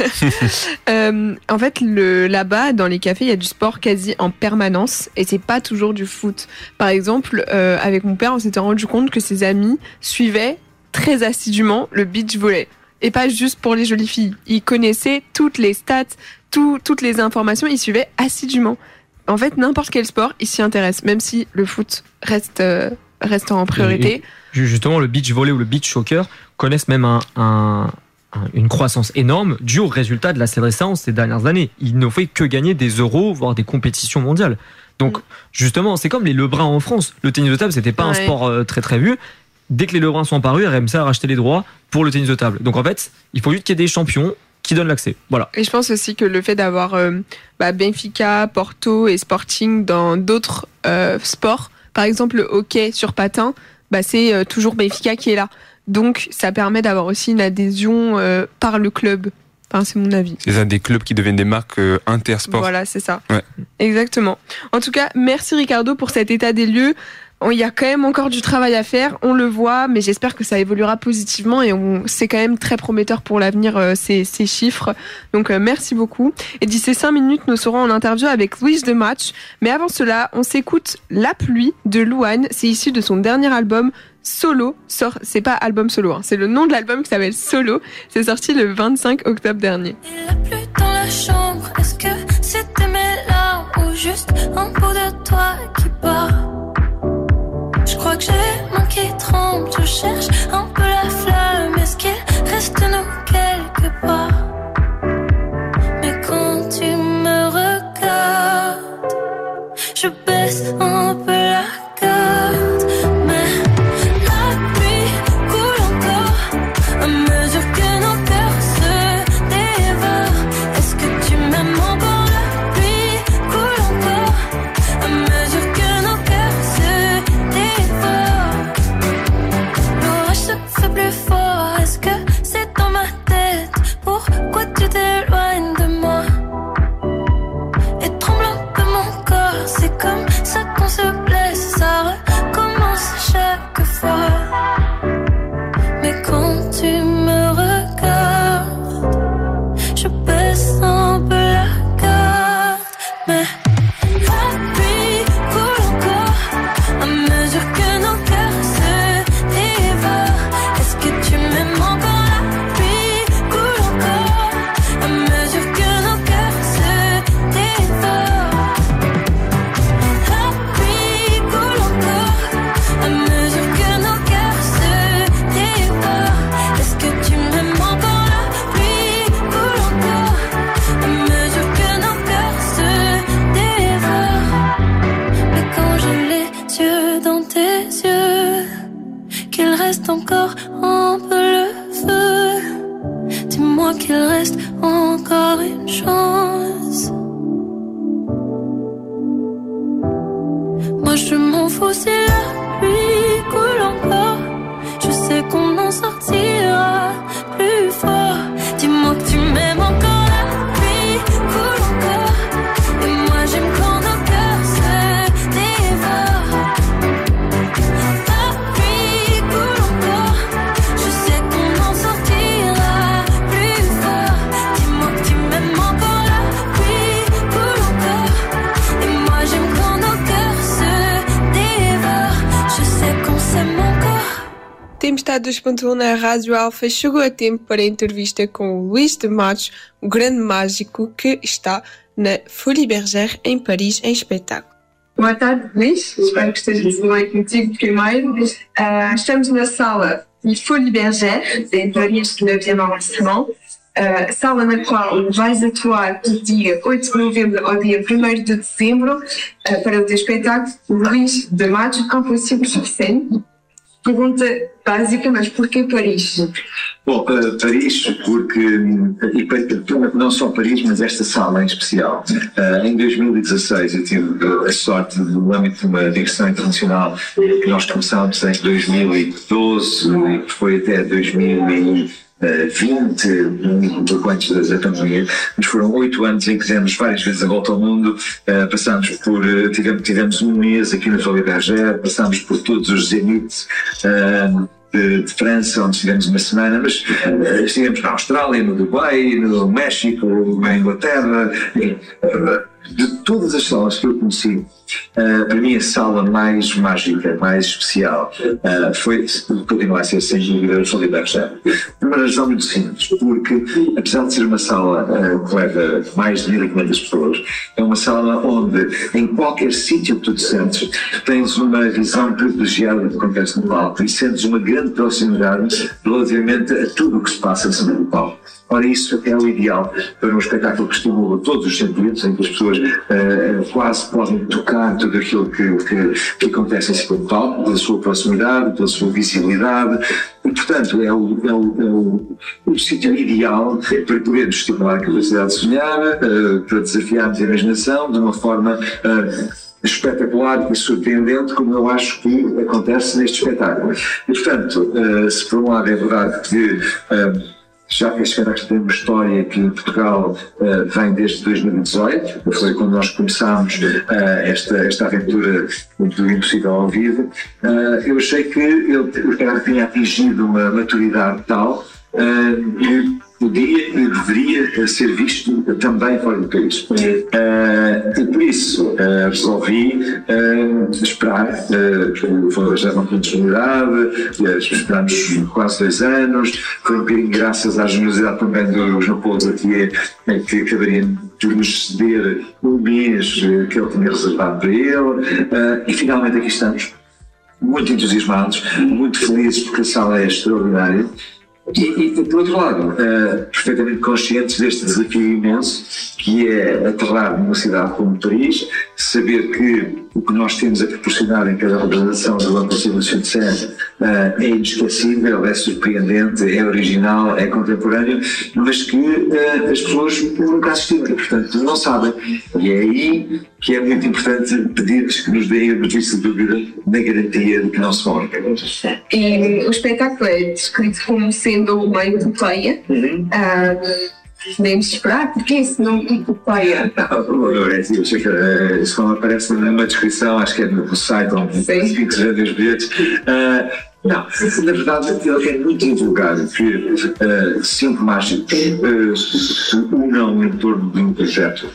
B: euh, en fait, le, là-bas, dans les cafés, il y a du sport quasi en permanence et c'est pas toujours du foot. Par exemple, euh, avec mon père, on s'était rendu compte que ses amis suivaient très assidûment le beach volley. Et pas juste pour les jolies filles. Ils connaissaient toutes les stats, tout, toutes les informations, ils suivaient assidûment. En fait, n'importe quel sport, ils s'y intéressent, même si le foot reste, euh, reste en priorité.
J: Et, et justement, le beach volley ou le beach soccer connaissent même un, un, un- une croissance énorme due au résultat de la C D S A ces dernières années. Ils n'ont fait que gagner des euros, voire des compétitions mondiales. Donc,
B: Mm.
J: justement, c'est comme les Lebrun en France. Le tennis de table, c'était pas un
B: Ouais.
J: sport euh, très très vu. Dès que les Lebrun sont apparus, R M C a racheté les droits pour le tennis de table. Donc en fait, il faut juste qu'il y ait des champions qui donnent l'accès. Voilà.
B: Et je pense aussi que le fait d'avoir euh, bah, Benfica, Porto et Sporting dans d'autres euh, sports, par exemple le hockey sur patin, bah, c'est euh, toujours Benfica qui est là. Donc ça permet d'avoir aussi une adhésion euh, par le club. Enfin, c'est mon avis.
C: C'est ça, des clubs qui deviennent des marques euh, intersport.
B: Voilà, c'est ça.
C: Ouais.
B: Exactement. En tout cas, merci Ricardo pour cet état des lieux. il y a quand même encore du travail à faire, on le voit, mais j'espère que ça évoluera positivement et on, c'est quand même très prometteur pour l'avenir, euh, ces, ces chiffres. Donc euh, merci beaucoup. Et d'ici cinq minutes, nous serons en interview avec Louis de Match. Mais avant cela, on s'écoute La pluie de Louane. C'est issu de son dernier album Solo. Sort, c'est pas album solo, hein, c'est le nom de l'album qui s'appelle Solo. C'est sorti le vingt-cinq octobre dernier.
E: Il a plu dans la chambre, est-ce que c'était mes larmes ou juste un bout de toi qui part? Je crois que j'ai main qui tremble, je cherche un peu la flamme. Est-ce qu'il reste nous quelque part? Mais quand tu me regardes, je baisse un peu la garde. Mais la pluie coule encore à mesure que nos cœurs se dévorent. Est-ce que tu m'aimes encore? La pluie coule encore à mesure que nos cœurs se dévorent. L'orage se fait plus fort. Est-ce que c'est dans ma tête? Pourquoi tu t'éloignes de moi? Et tremble un peu mon corps. C'est comme ça qu'on se blesse. Ça recommence chaque fois. Mais quand tu me regardes, je baisse un peu la garde. Mais la pluie coule encore à mesure que nos cœurs se dévorent. Est-ce que tu m'aimes encore? La pluie coule encore à mesure que nos cœurs se dévorent. La pluie coule encore à mesure que nos cœurs se dévorent. Est-ce que tu m'aimes encore? La pluie coule encore à mesure que nos cœurs se dévorent. Mais quand j'ai les yeux dans tes yeux, qu'il reste encore un peu le feu, dis-moi qu'il reste encore une chance. Moi je m'en fous si la pluie coule encore. Je sais qu'on en sortira plus fort. Dis-moi que tu m'aimes encore. La pluie coule encore. Et moi j'aime quand nos cœurs se dévorent. La pluie coule encore. Je sais qu'on en sortira plus fort. Dis-moi que tu m'aimes encore. La pluie coule encore. Et moi j'aime quand nos cœurs se dévorent. Je sais qu'on s'aime encore.
B: Tempestade dois ponto um na Rádio Alfa. Chegou a tempo para a entrevista com o Luís de Matos, o grande mágico que está na Folies Bergère, em Paris, em espetáculo.
D: Boa tarde, Luís. Espero que estejas tudo bem contigo primeiro. Uh, estamos na sala de Folies Bergère, em Paris, no neuvième arrondissement. Uh, sala na qual vais atuar do dia oito de novembro ao dia primeiro de dezembro uh, para o teu espetáculo Luís de Matos, Impossível sur scène. Pergunta básica, mas porquê Paris?
K: Bom, uh, Paris, porque, e não só Paris, mas esta sala em especial. Uh, em dois mil e dezasseis eu tive a sorte, no âmbito de uma digressão internacional, que nós começámos em dois mil e doze e foi até dois mil e vinte, um pouco antes da pandemia, mas foram oito anos em que fizemos várias vezes a volta ao mundo, uh, passámos por, uh, tivemos, tivemos um mês aqui na Folies Bergère, passámos por todos os zenites uh, de, de França, onde estivemos uma semana, mas uh, estivemos na Austrália, no Dubai, no México, na Inglaterra, e, uh, de todas as salas que eu conheci, uh, para mim a sala mais mágica, mais especial, uh, foi, continua a ser sem dúvida a Folies Bergère. Por uma razão muito simples, porque apesar de ser uma sala uh, que leva mais de mil e quinhentas pessoas, é uma sala onde em qualquer sítio que tu te sentes, tens uma visão privilegiada do que acontece no palco e sentes uma grande proximidade relativamente a tudo o que se passa sobre o palco. Ora, isso é o ideal para um espetáculo que estimula todos os sentidos, em que as pessoas uh, quase podem tocar tudo aquilo que, que, que acontece em cima do palco, pela sua proximidade, pela sua visibilidade. E, portanto, é o, é o, é o, o sítio ideal para podermos estimular a capacidade de sonhar, uh, para desafiarmos a imaginação de uma forma uh, espetacular e surpreendente, como eu acho que acontece neste espetáculo. E, portanto, uh, se por um lado é verdade que uh, já que este espetáculo tem uma história que em Portugal uh, vem desde dois mil e dezoito, foi quando nós começámos uh, esta, esta aventura do Impossível ao Vivo. Uh, eu achei que ele, o espetáculo tinha atingido uma maturidade tal uh, que podia e deveria ser visto também fora do país. Uh, e por isso uh, resolvi uh, esperar, uh, já não tinha disponibilidade, uh, esperámos quase dois anos, foi um bocadinho graças à generosidade também do João Paulo Zatier, que acabaria por nos ceder um mês uh, que ele tinha reservado para ele, uh, e finalmente aqui estamos, muito entusiasmados, muito felizes porque a sala é extraordinária. E, e, por outro lado, uh, perfeitamente conscientes deste desafio imenso que é aterrar numa cidade como Paris, saber que o que nós temos a proporcionar em cada representação do Impossível uh, é inesquecível, é surpreendente, é original, é contemporâneo, mas que uh, as pessoas nunca assistiram, portanto não sabem. E é aí que é muito importante pedir-lhes que nos deem a benefício de dúvida na garantia de que não se vão arrepender.
B: E o espetáculo é descrito como sendo uma epopeia. Uhum. Uh, Podemos esperar, porque esse nome epopeia?
K: Não, é assim, eu sei que uh, isso quando aparece numa descrição, acho que é no site onde se vendem os bilhetes. Uh, Não, na verdade ele é muito divulgado que uh, cinco mágicos uh, unam em torno de um projeto.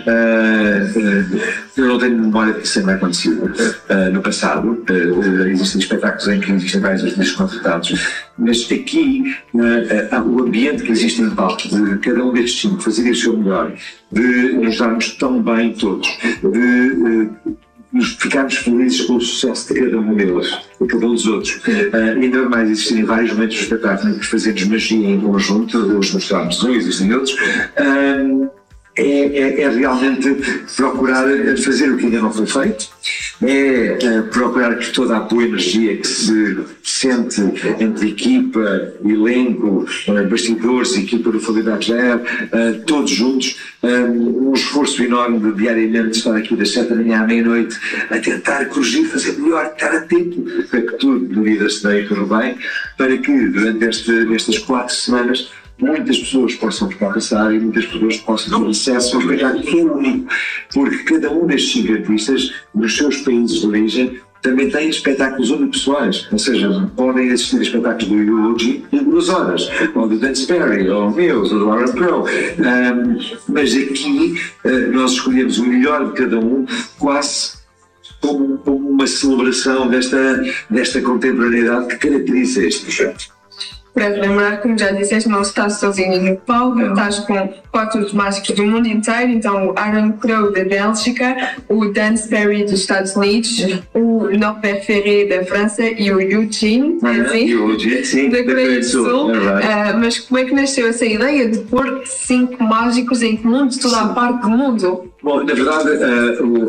K: Uh, uh, eu não tenho memória de que isso tenha acontecido uh, no passado. Uh, existem espetáculos em que existem vários artistas contratados, mas aqui uh, uh, o ambiente que existe em palco de cada um destes cinco fazer o seu melhor, de nos darmos tão bem todos, de uh, nos ficarmos felizes com o sucesso de cada um deles, de cada um dos outros. Uh, ainda mais existirem vários momentos do espetáculo em que fazemos magia em conjunto, os mostrarmos um, existem outros. Uh, É, é, é realmente procurar fazer o que ainda não foi feito, é, é procurar que toda a boa energia que se sente entre equipa, elenco, bastidores, equipa do Falidados Zero, todos juntos, um esforço enorme de diariamente estar aqui das sete da manhã à meia-noite a tentar corrigir, fazer melhor, estar atento para que tudo no vida se dê e corra bem, para que durante este, estas quatro semanas muitas pessoas possam ficar passar e muitas pessoas possam ter acesso a um espetáculo que é único, porque cada um destes cinco artistas, nos seus países de origem, também tem espetáculos unipessoais, ou seja, podem assistir a espetáculos do Yuji em duas horas, ou do Dance Perry, ou meus, ou do Aaron Crow. Um, mas aqui uh, nós escolhemos o melhor de cada um, quase como, como uma celebração desta, desta contemporaneidade que caracteriza este projeto.
B: Para lembrar, como já disseste, não estás sozinho no palco, estás com quatro dos mágicos do mundo inteiro, então o Aaron Crow da Bélgica, o Dance Perry dos Estados Unidos, o Norbert Ferré da França e o Eugene,
K: ah, assim, Eugene, sim,
B: da Coreia do Sul. Uh, mas como é que nasceu essa ideia de pôr cinco mágicos em comum de toda a parte do mundo?
K: Bom, na verdade, uh, o,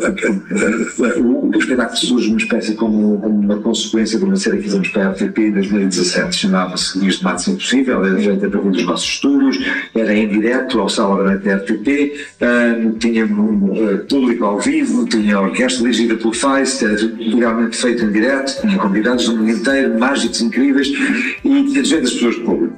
K: uh, uh, o, o espetáculo surge uma espécie como, como uma consequência de uma série que fizemos para a R T P em dois mil e dezassete, chamava-se Luís de Matos Impossível, era feita para um dos nossos estúdios, era em direto ao sábado da R T P, uh, tinha um uh, público ao vivo, tinha a orquestra dirigida pelo Feist, era realmente feito em direto, tinha convidados do mundo inteiro, mágicos incríveis, e tinha duzentas pessoas de público.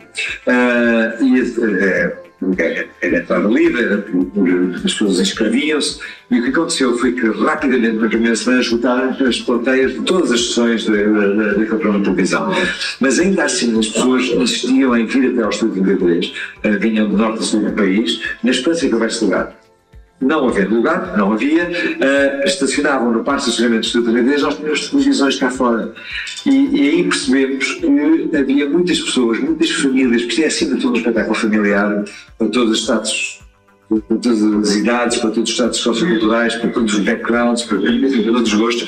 K: Uh, e, uh, Era entrada livre, era, as pessoas inscreviam-se, e o que aconteceu foi que rapidamente na primeira semana esgotaram as plateias de todas as sessões daquele programa de televisão. Mas ainda assim as pessoas insistiam em vir até ao Estúdio vinte e três, vinham do norte e sul do país, na esperança que houvesse lugar. Não havendo lugar, não havia, uh, estacionavam no parque de estacionamento do Estúdio vinte e três, nós tínhamos televisões cá fora. E, e aí percebemos que havia muitas pessoas, muitas famílias, porque é acima de tudo um espetáculo familiar, para todos os estados, para todas as idades, para todos os estados socioculturais, para todos os backgrounds, para todos os gostos,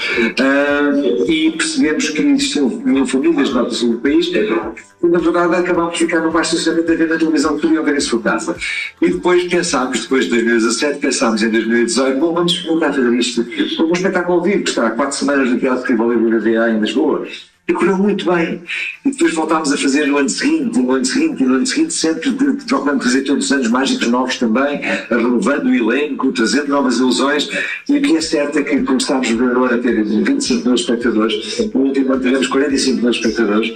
K: uh, e percebemos que existiam famílias no norte e sul do país, e na verdade acabámos de ficar no baixo estacionamento a ver na televisão que podiam ver em sua casa. E depois pensámos, depois de dois mil e dezassete, pensámos em dois mil e dezoito, bom, vamos voltar a fazer isto como um espetáculo ao vivo, que está há quatro semanas no Teatro Tivoli do G V A em Lisboa. E correu muito bem. E depois voltámos a fazer no ano seguinte, no ano seguinte e no ano seguinte, sempre procurando fazer todos os anos mágicos novos também, renovando o elenco, trazendo novas ilusões. E o que é certo é que começámos no ano a ter vinte e cinco mil espectadores, no último ano tivemos quarenta e cinco mil espectadores,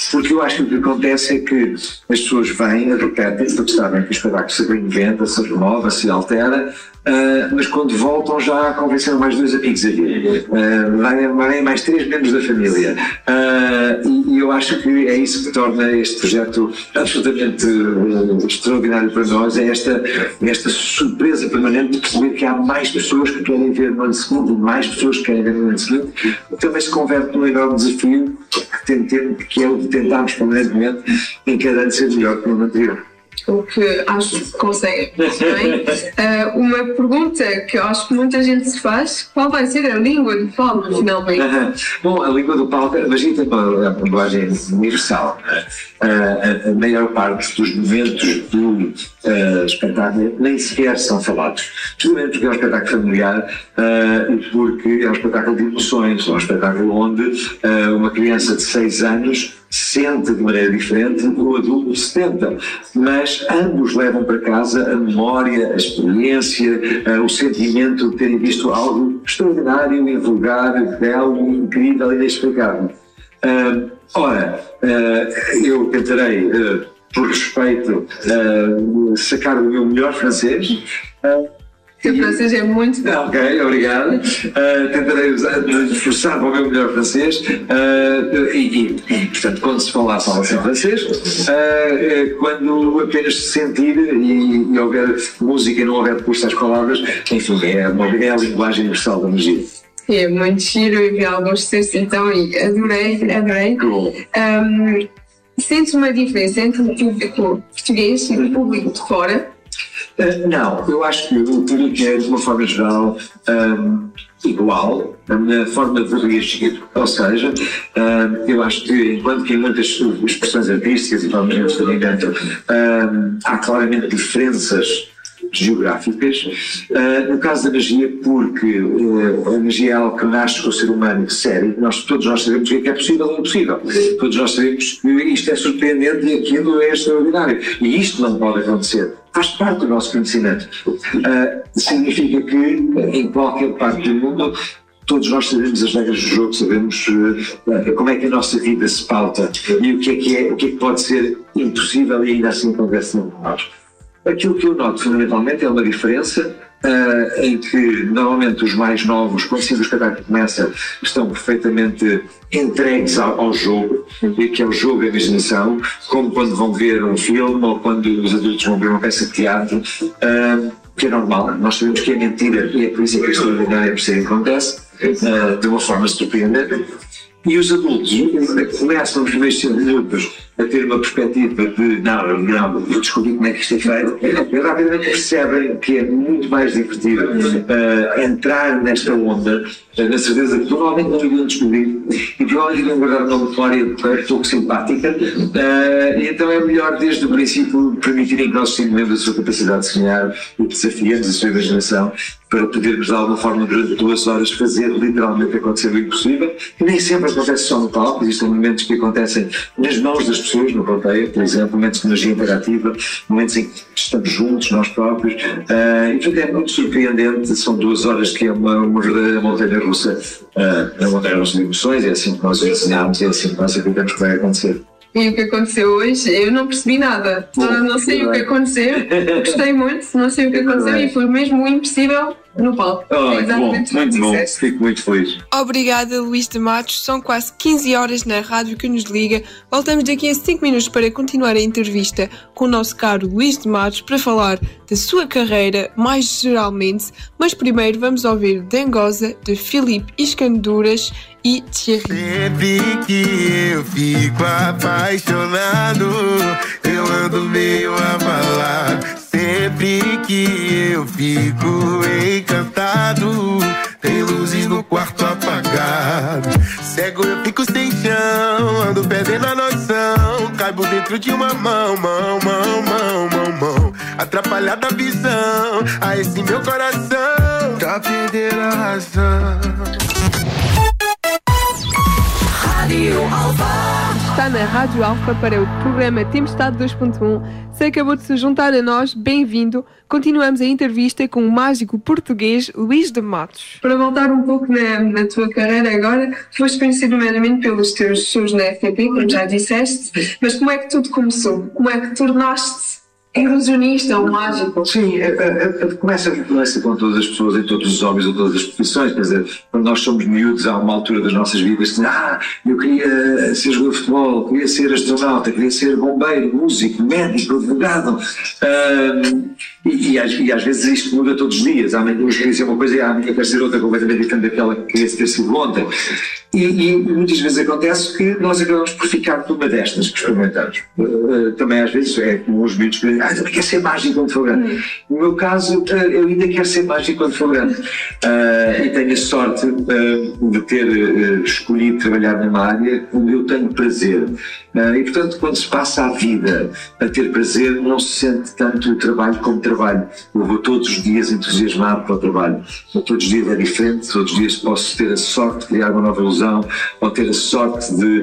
K: porque eu acho que o que acontece é que as pessoas vêm, repetem, porque sabem que o espetáculo se reinventa, se renova, se altera, uh, mas quando voltam já convenceram mais dois amigos aqui, uh, vêm mais três membros da família, uh, e, e eu acho que é isso que torna este projeto absolutamente uh, extraordinário para nós, é esta, esta surpresa permanente de perceber que há mais pessoas que querem ver no ano seguinte, mais pessoas que querem ver no ano seguinte, também se converte num enorme desafio que, tem, que é o de tentarmos permanentemente em cada ano ser melhor que no anterior.
B: O que acho que conseguem muito bem. Uh, uma pergunta que eu acho que muita gente se faz: qual vai ser a língua do palco, finalmente?
K: Uh, bom, a língua do palco, a magia tem uma linguagem universal. Uh, a, a maior parte dos momentos do uh, espetáculo nem sequer são falados. Justamente porque é um espetáculo familiar uh, e porque é um espetáculo de emoções, é um espetáculo onde uh, uma criança de seis anos sente de maneira diferente do adulto de setenta, mas ambos levam para casa a memória, a experiência, uh, o sentimento de terem visto algo extraordinário, invulgar, belo, incrível e inexplicável. Uh, ora, uh, eu tentarei, uh, por respeito, uh, sacar o meu melhor francês. Uh,
B: O francês é muito bom.
K: Ok, obrigado. Uh, tentarei esforçar para o meu melhor francês uh, e, e, portanto, quando se falar, fala-se em francês. Uh, quando apenas se sentir e, e houver música e não houver recurso às palavras, enfim, é, uma, é a linguagem universal da magia.
B: É muito giro e vi alguns textos então e adorei, adorei.
K: Cool.
B: Um, sentes uma diferença entre o público português e o público de fora?
K: Uh, não, eu acho que o público é, de uma forma geral, um, igual na forma de reagir. Ou seja, um, eu acho que, enquanto que em muitas expressões artísticas e formas de entretenimento um, há claramente diferenças geográficas, uh, no caso da magia, porque uh, a magia é algo que nasce com o ser humano sério, nós, todos nós sabemos o que é possível e impossível, todos nós sabemos que isto é surpreendente e aquilo é extraordinário, e isto não pode acontecer. Faz parte do nosso conhecimento. Uh, significa que em qualquer parte do mundo todos nós sabemos as regras do jogo, sabemos uh, como é que a nossa vida se pauta e o que é que, é, o que, é que pode ser impossível e ainda assim acontece com nós. Aquilo que eu noto fundamentalmente é uma diferença uh, em que normalmente os mais novos, quando o espetáculo começa, estão perfeitamente entregues ao, ao jogo, que é o jogo da imaginação, como quando vão ver um filme ou quando os adultos vão ver uma peça de teatro, uh, que é normal. Nós sabemos que é mentira e é por isso que a extraordinária percebe que acontece, uh, de uma forma surpreendente. E os adultos começam nos primeiros cinco minutos a ter uma perspectiva de não, não, eu descobri como é que isto é feito, e rapidamente percebem que é muito mais divertido uh, entrar nesta onda, uh, na certeza que provavelmente não iriam descobrir e provavelmente iriam guardar uma memória pouco simpática, uh, e então é melhor desde o princípio permitirem que nós estimulemos a sua capacidade de sonhar e desafiemos a sua imaginação para podermos de alguma forma durante duas horas fazer literalmente acontecer o impossível, que nem sempre acontece só no palco, existem momentos que acontecem nas mãos das pessoas, no roteiro, por exemplo, momentos de magia interativa, momentos em que estamos juntos, nós próprios, uh, e portanto é muito surpreendente, são duas horas que é uma, uma verdadeira montanha-russa, uh, uma montanha-russa de emoções, é assim que nós ensinamos, é assim que nós acreditamos que vai acontecer.
B: E o que aconteceu hoje, eu não percebi nada. Não, não sei o que aconteceu, gostei muito, não sei o que aconteceu e foi mesmo o impossível no palco.
K: Oh, é exatamente bom, muito bom, fico muito feliz.
B: Obrigada, Luís de Matos. São quase quinze horas na rádio que nos liga. Voltamos daqui a cinco minutos para continuar a entrevista com o nosso caro Luís de Matos para falar da sua carreira mais geralmente. Mas primeiro vamos ouvir Dengosa de Filipe Iscanduras e Thierry.
L: Sempre que eu fico apaixonado, eu ando meio abalado. Sempre que eu fico encantado, tem luzes no quarto apagado. Cego eu fico sem chão, ando perdendo a noção. Caibo dentro de uma mão, mão, mão, mão, mão, mão. Atrapalhada a visão, a esse meu coração tá perdendo a razão.
A: Rádio Alva.
B: está na Rádio Alfa para o programa Tempestade dois ponto um. Se acabou de se juntar a nós, bem-vindo. Continuamos a entrevista com o mágico português Luís de Matos.
M: Para voltar um pouco na, na tua carreira agora, foste conhecido meramente pelos teus shows na F T P, como já disseste, mas como é que tudo começou? Como é que tornaste ilusionista ou mágico?
K: Sim, é, é, é, começa, começa com todas as pessoas, em todos os hobbies ou todas as profissões. Quer dizer, quando nós somos miúdos, há uma altura das nossas vidas que ah, eu queria ser jogador de futebol, queria ser astronauta, queria ser bombeiro, músico, médico, advogado. Um, e, e, às, e às vezes isto muda todos os dias. Amanhã eu queria ser uma coisa e amanhã quero ser outra completamente diferente daquela que queria ter sido ontem. E, e muitas vezes acontece que nós acabamos por ficar numa destas que experimentamos. Uh, também às vezes é como os miúdos que dizem, ah, eu quero ser mágico quando for grande. No meu caso, uh, eu ainda quero ser mágico quando for grande. Uh, e tenho a sorte uh, de ter uh, escolhido trabalhar numa área onde eu tenho prazer. Uh, e portanto, quando se passa a vida a ter prazer, não se sente tanto o trabalho como trabalho. Eu vou todos os dias entusiasmado para o trabalho. Todos os dias é diferente, todos os dias posso ter a sorte de criar uma nova ilusão, ou ter a sorte de,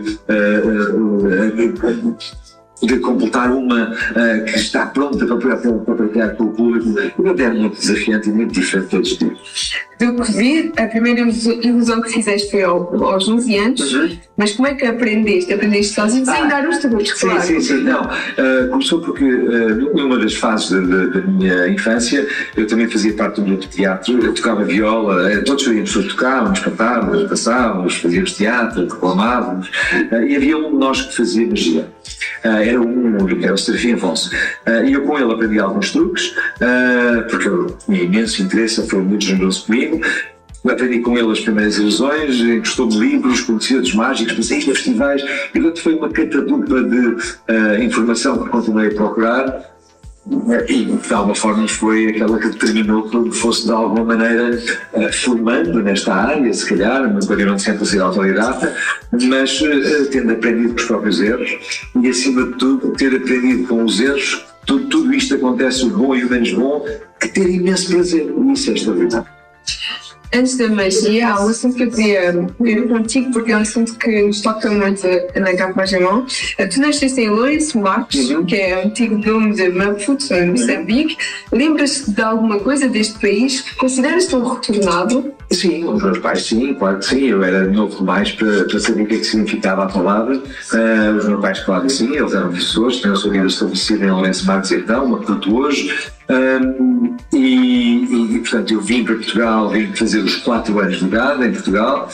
K: uh, uh, de completar uma uh, que está pronta para, para, para partilhar com o público. É muito desafiante e muito diferente todos os dias.
M: Do que vi, a primeira ilusão que fizeste foi aos onze anos, uhum. Mas como é que aprendeste? Aprendeste sozinho, sem ah, dar os truques, claro.
K: Sim, sim, sim. Não, uh, começou porque uh, numa das fases da, da, da minha infância eu também fazia parte do grupo de teatro, eu tocava viola, todos sabíamos que tocávamos, cantávamos, dançávamos, fazíamos teatro, reclamávamos, uh, e havia um de nós que fazia magia. Uh, era um único, era o Serafim Afonso. Uh, e eu com ele aprendi alguns truques, uh, porque eu tinha imenso interesse, foi muito generoso comigo. Aprendi com ele as primeiras ilusões, emprestou-me livros, conhecidos mágicos, passei a festivais, e portanto foi uma catadupa de uh, informação que continuei a procurar. E de alguma forma foi aquela que determinou que fosse de alguma maneira uh, formando nesta área, se calhar, mas eu não sempre ser autodidata, mas uh, tendo aprendido com os próprios erros e acima de tudo ter aprendido com os erros, tudo, tudo isto acontece, o bom e o menos bom, a ter imenso prazer, e isso é extraordinário.
M: Antes da magia, há um assunto que eu queria ver contigo, porque é um assunto que nos toca muito na Cap-Magemon. Tu nasceste em Lourenço Marques, uhum. que é o antigo nome de Maputo, em Moçambique. Uhum. Lembras-te de alguma coisa deste país? Consideras-te um retornado?
K: Sim, os meus pais sim, claro que sim. Eu era novo demais para, para saber o que é que significava a palavra. Uh, os meus pais, claro que sim, eles eram professores, tinham a sua vida estabelecida em Lourenço Marques, então, Maputo hoje. Um, e, e, portanto, eu vim para Portugal, vim fazer os quatro anos de idade em Portugal.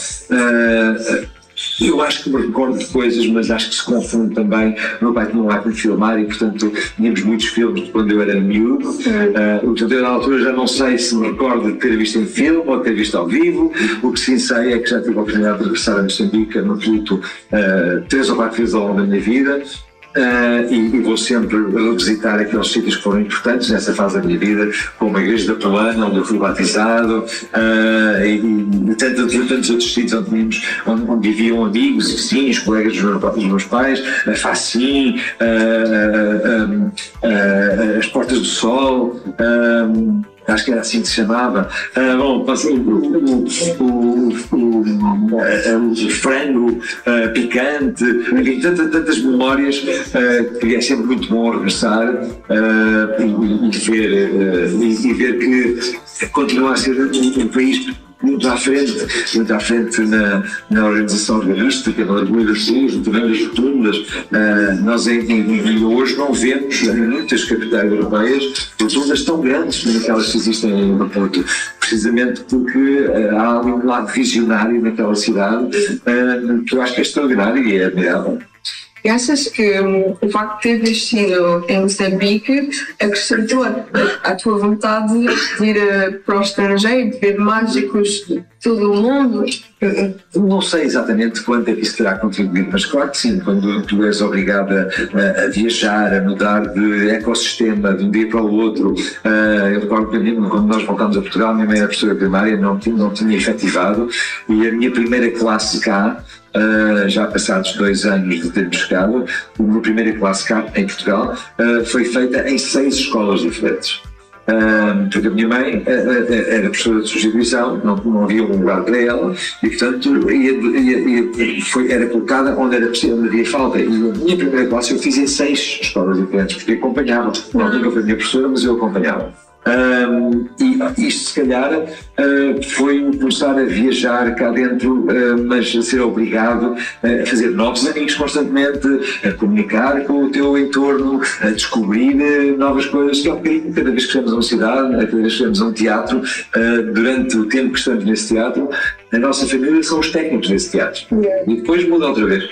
K: Uh, eu acho que me recordo de coisas, mas acho que se confunde também. O meu pai tinha um hábito de filmar e, portanto, tínhamos muitos filmes de quando eu era miúdo. Uh, portanto, eu na altura já não sei se me recordo de ter visto em filme ou de ter visto ao vivo. O que sim sei é que já tive a oportunidade de regressar a Moçambique, no Pluto, uh, três ou quatro vezes ao longo da minha vida. Uh, e, e vou sempre visitar aqueles sítios que foram importantes nessa fase da minha vida, como a Igreja da Polana, onde eu fui batizado, uh, e, e tantos, tantos outros sítios onde, tínhamos, onde, onde viviam amigos e vizinhos, colegas dos meus, dos meus pais, a Facim, uh, uh, uh, uh, as Portas do Sol. Uh, Acho que era assim que se chamava. Uh, bom, o, o, o, o, o frango uh, picante, enfim, tantas, tantas memórias uh, que é sempre muito bom regressar uh, e, e, ver, uh, e, e ver que continua a ser um, um país muito à frente, muito à frente na, na organização urbanística, na largura das ruas, no tamanho das rotundas. Uh, nós em, em, hoje não vemos em muitas capitais europeias rotundas tão grandes como aquelas que existem em Maputo, precisamente porque uh, há ali um lado visionário naquela cidade uh, que eu acho que é extraordinário e é admirável.
M: E achas que um, o facto de ter vestido em Moçambique acrescentou a, a tua vontade de ir uh, para o estrangeiro, de ver mágicos de todo o mundo?
K: Não sei exatamente quanto é que isso terá contribuído, mas claro que sim, quando tu és obrigada a, a viajar, a mudar de ecossistema de um dia para o outro. Uh, eu recordo que quando nós voltámos a Portugal, a minha mãe era professora primária, não, não tinha efetivado, e a minha primeira classe cá, Uh, já passados dois anos de termos chegado, a minha primeira classe cá em Portugal uh, foi feita em seis escolas diferentes. Uh, porque a minha mãe uh, uh, era professora de substituição, não, não havia um lugar para ela, e portanto ia, ia, ia, foi, era colocada onde era possível, onde havia falta. E a minha primeira classe eu fiz em seis escolas diferentes, porque acompanhava. Não, nunca foi a minha professora, mas eu acompanhava. Um, e isto se calhar uh, foi começar a viajar cá dentro, uh, mas a ser obrigado a fazer novos amigos constantemente, a comunicar com o teu entorno, a descobrir uh, novas coisas, que é um bocadinho cada vez que chegamos a uma cidade, cada vez que chegamos a um teatro, uh, durante o tempo que estamos nesse teatro, a nossa família são os técnicos desse teatro. Yeah. E depois muda outra vez.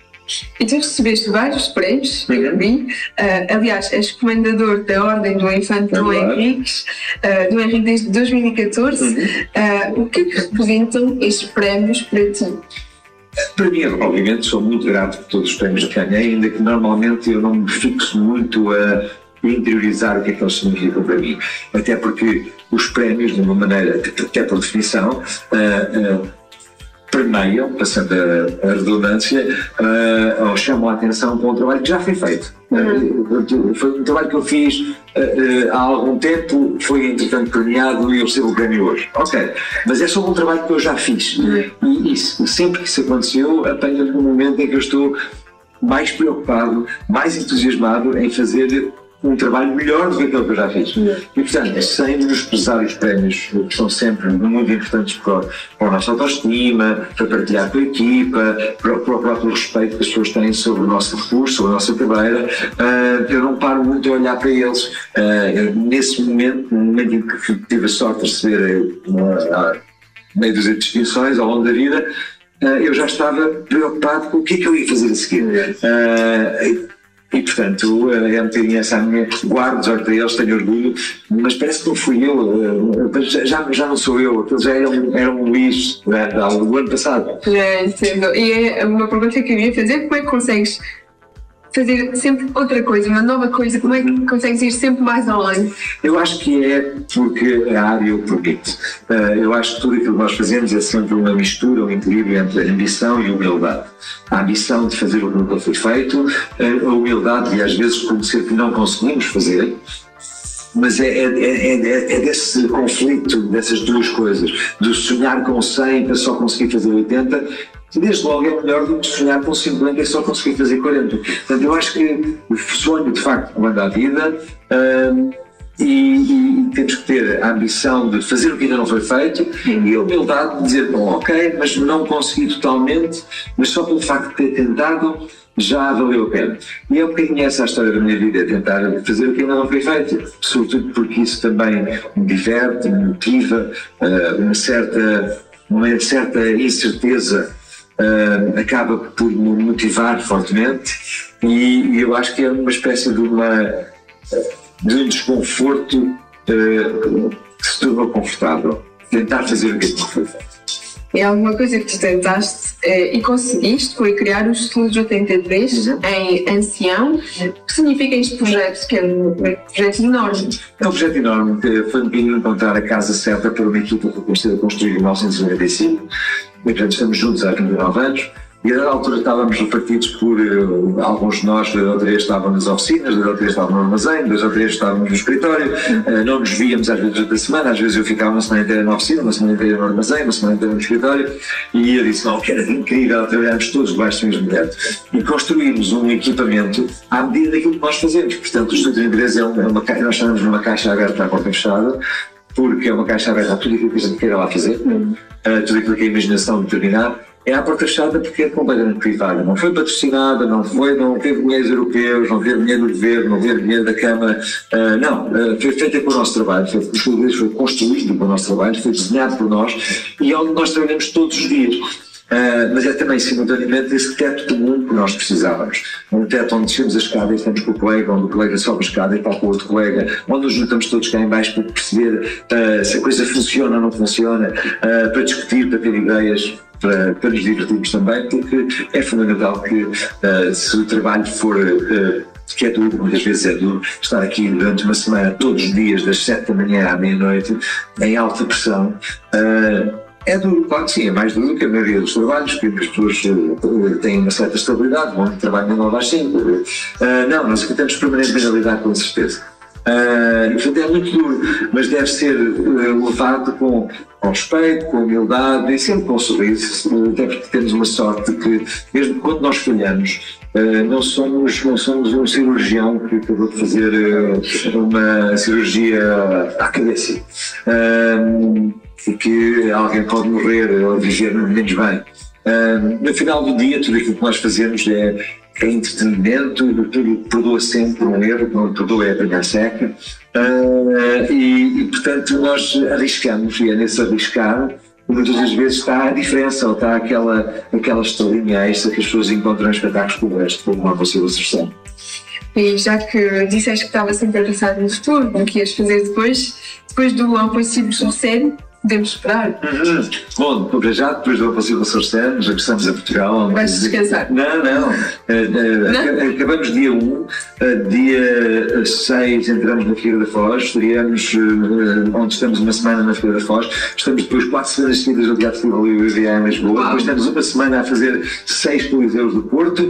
M: E tu recebeste vários prémios, uh, aliás, és comandador da Ordem do Infante Dom Henrique, uh, do Henrique desde dois mil e catorze. Uhum. Uh, o que é que representam estes prémios para ti?
K: Para mim, obviamente, sou muito grato por todos os prémios que ganhei, ainda que normalmente eu não me fixo muito a interiorizar o que é que eles significam para mim. Até porque os prémios, de uma maneira, até por definição, uh, uh, permeiam, passando a, a redundância, uh, ou chamam a atenção para um trabalho que já foi feito. Uhum. Uh, foi um trabalho que eu fiz uh, uh, há algum tempo, foi entretanto premiado e eu recebo o prémio hoje. Ok, mas é só um trabalho que eu já fiz. Uhum. E isso, sempre que isso aconteceu, apanho-me num momento em que eu estou mais preocupado, mais entusiasmado em fazer um trabalho melhor do que aquele que eu já fiz. Yeah. E, portanto, sem menosprezar os prémios, que são sempre muito importantes para, para a nossa autoestima, para partilhar com a equipa, para, para o próprio respeito que as pessoas têm sobre o nosso recurso, sobre a nossa carreira, uh, eu não paro muito a olhar para eles. Uh, eu, nesse momento, no momento em que tive a sorte de receber uma, meio dúzia de distinções ao longo da vida, uh, eu já estava preocupado com o que é que eu ia fazer a seguir. Uh, E, portanto, é um bocadinho essa a minha... Guardo os olhos para eles, tenho orgulho, mas parece que não fui eu, já, já não sou eu, aqueles já eram, eram um Luís, né, do ano passado.
M: É, entendo. E é uma pergunta que eu ia fazer: como é que consegues fazer sempre outra coisa, uma nova coisa? Como é que consegues ir sempre mais além?
K: Eu acho que é porque a área o permite. Eu acho que tudo aquilo que nós fazemos é sempre uma mistura, um equilíbrio entre ambição e humildade. A ambição de fazer o que nunca foi feito, a humildade de às vezes reconhecer que não conseguimos fazer, mas é, é, é, é desse conflito, dessas duas coisas, de sonhar com cem para só conseguir fazer oitenta, desde logo é melhor do que sonhar com cinquenta e só conseguir fazer quarenta. Portanto, eu acho que o sonho de facto comanda a vida. Hum, E, e temos que ter a ambição de fazer o que ainda não foi feito e a humildade de dizer, bom, ok, mas não consegui totalmente, mas só pelo facto de ter tentado já valeu a pena. E é um bocadinho essa a história da minha vida, é tentar fazer o que ainda não foi feito, sobretudo porque isso também me diverte, me motiva, uma certa, uma certa incerteza uh, acaba por me motivar fortemente e eu acho que é uma espécie de uma... de um desconforto uh, que se tornou confortável. Tentar fazer o que não foi feito.
M: E alguma coisa que tu tentaste uh, e conseguiste foi criar os Estudos oitenta e três uhum. em Ancião. O que significa este projeto? Que é um projeto enorme.
K: É um projeto enorme. Foi um bocadinho encontrar a casa certa para uma equipa que comecei a construir em mil novecentos e noventa e cinco. E, portanto, estamos juntos há vinte e nove anos. E a altura estávamos repartidos por uh, alguns de nós, dois ou três estavam nas oficinas, dois ou três estavam no armazém, dois ou três estávamos no escritório, uh, não nos víamos às vezes durante a semana, às vezes eu ficava uma semana inteira na oficina, uma semana inteira no armazém, uma semana inteira no escritório, e eu disse, não, que era incrível, trabalharmos todos debaixo do mesmo teto e construirmos um equipamento à medida daquilo que nós fazemos. Portanto, o Estúdio oitenta e três é uma, é uma caixa, nós chamamos de uma caixa aberta à porta fechada, porque é uma caixa aberta a tudo aquilo que a gente queira lá fazer, uh, tudo aquilo que a imaginação determinar. É à porta fechada porque é completamente privada. Não foi patrocinada, não, foi, não teve dinheiros europeus, não teve dinheiro do governo, não teve dinheiro da Câmara. Uh, não, uh, foi feita com o nosso trabalho, foi, foi construído com o nosso trabalho, foi desenhado por nós e é onde nós trabalhamos todos os dias. Uh, mas é também, simultaneamente, esse teto comum que nós precisávamos. Um teto onde descemos a escada e estamos com o colega, onde o colega sobe a escada e para com o outro colega, onde nos juntamos todos cá em baixo para perceber uh, se a coisa funciona ou não funciona, uh, para discutir, para ter ideias. Para, para nos divertirmos também, porque é fundamental que uh, se o trabalho for, uh, que é duro, muitas vezes é duro, estar aqui durante uma semana, todos os dias, das sete da manhã à meia-noite, em alta pressão, uh, é duro, claro que sim, é mais duro que a maioria dos trabalhos, que as pessoas uh, têm uma certa estabilidade, vão trabalhar de nove às cinco. Uh, não, nós aqui temos permanentemente a lidar com a certeza. Uh, portanto, é muito duro, mas deve ser uh, levado com, com respeito, com humildade e sempre com um sorriso, até porque temos uma sorte que, mesmo quando nós falhamos, uh, não, somos, não somos um cirurgião que acabou de fazer uh, uma cirurgia à cabeça. Uh, porque alguém pode morrer ou viver menos bem. Uh, no final do dia, tudo aquilo que nós fazemos é, é entretenimento, tudo perdoa sempre um erro, não perdoa é apanhar seca. Uh, e, e, portanto, nós arriscamos, e é nesse arriscar que muitas das vezes está a diferença, ou está aquela, aquela estrelinha extra que as pessoas encontram em espetáculos como este, como a Você da Sessão.
M: E já que disseste que estava sempre a pensar no futuro, o que ias fazer depois, depois do Impossível sur Scène, podemos esperar?
K: Uhum. Bom, para já, depois do Impossível sur Scène, regressamos a Portugal.
M: Vais descansar?
K: Não, não. Uh, uh, não? Acabamos dia um, uh, dia seis entramos na Figueira da Foz, estaríamos, uh, onde estamos uma semana na Figueira da Foz, estamos depois quatro semanas seguidas no Teatro Figueiredo e B V A em Lisboa, wow. Depois estamos uma semana a fazer seis coliseus do Porto.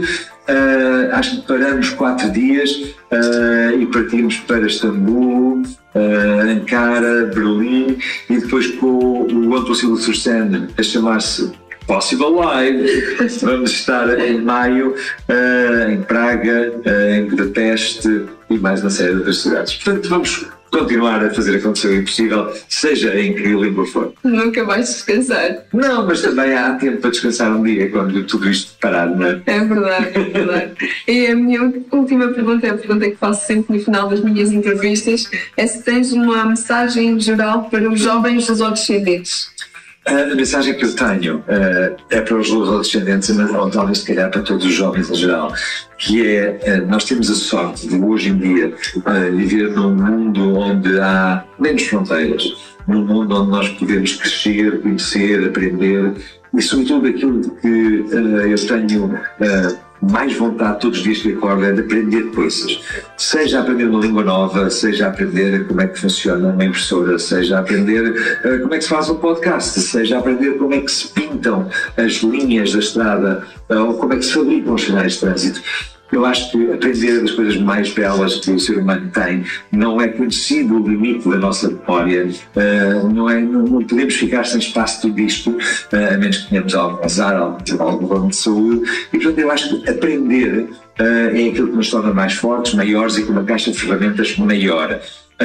K: Uh, acho que paramos quatro dias uh, e partimos para Istambul, uh, Ankara, Berlim e depois com o Impossível sur Scène a chamar-se Possible Live. Vamos estar em maio uh, em Praga, uh, em Budapeste e mais uma série de outras cidades. Portanto, vamos continuar a fazer acontecer o impossível, seja em que língua for.
M: Nunca vais descansar.
K: Não, mas também há tempo para descansar um dia quando tudo isto parar, não é?
M: É verdade, é verdade. E a minha última pergunta, é a pergunta que faço sempre no final das minhas entrevistas, é se tens uma mensagem geral para os jovens lusodescendentes.
K: A mensagem que eu tenho uh, é para os lusodescendentes, mas não, talvez se calhar para todos os jovens em geral, que é, uh, nós temos a sorte de hoje em dia uh, viver num mundo onde há menos fronteiras, num mundo onde nós podemos crescer, conhecer, aprender e sobretudo aquilo de que uh, eu tenho uh, mais vontade todos os dias que acordo é de aprender coisas. Seja aprender uma língua nova, seja aprender como é que funciona uma impressora, seja aprender uh, como é que se faz um podcast, seja aprender como é que se pintam as linhas da estrada uh, ou como é que se fabricam os sinais de trânsito. Eu acho que aprender das coisas mais belas que o ser humano tem não é conhecido o limite da nossa memória, uh, não, é, não, não podemos ficar sem espaço tudo isto, uh, a menos que tenhamos algum azar, algum, algum problema de saúde, e portanto eu acho que aprender uh, é aquilo que nos torna mais fortes, maiores e com uma caixa de ferramentas maior.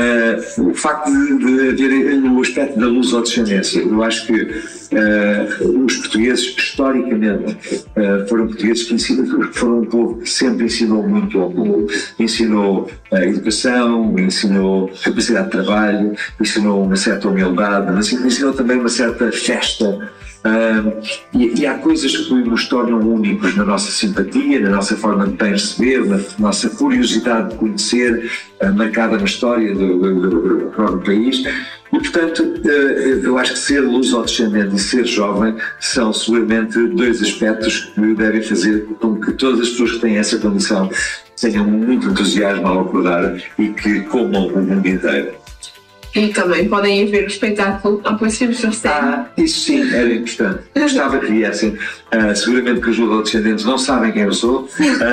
K: Uh, o facto de, de haver o aspecto da lusodescendência, eu acho que uh, os portugueses historicamente uh, foram portugueses que ensinam, foram um povo que sempre ensinou muito ao povo, ensinou uh, educação, ensinou capacidade de trabalho, ensinou uma certa humildade, mas ensinou também uma certa festa. Uh, e, e há coisas que nos tornam únicos na nossa simpatia, na nossa forma de perceber, na nossa curiosidade de conhecer, uh, marcada na história do, do, do, do próprio país. E, portanto, uh, eu acho que ser lusodescendente e ser jovem são seguramente dois aspectos que devem fazer com que todas as pessoas que têm essa condição tenham muito entusiasmo ao acordar e que comam o mundo inteiro.
M: E também podem ir ver o espetáculo Impossível sur Scène.
K: Ah, isso sim, era importante. Gostava que viessem. Uh, seguramente que os lusodescendentes não sabem quem eu sou.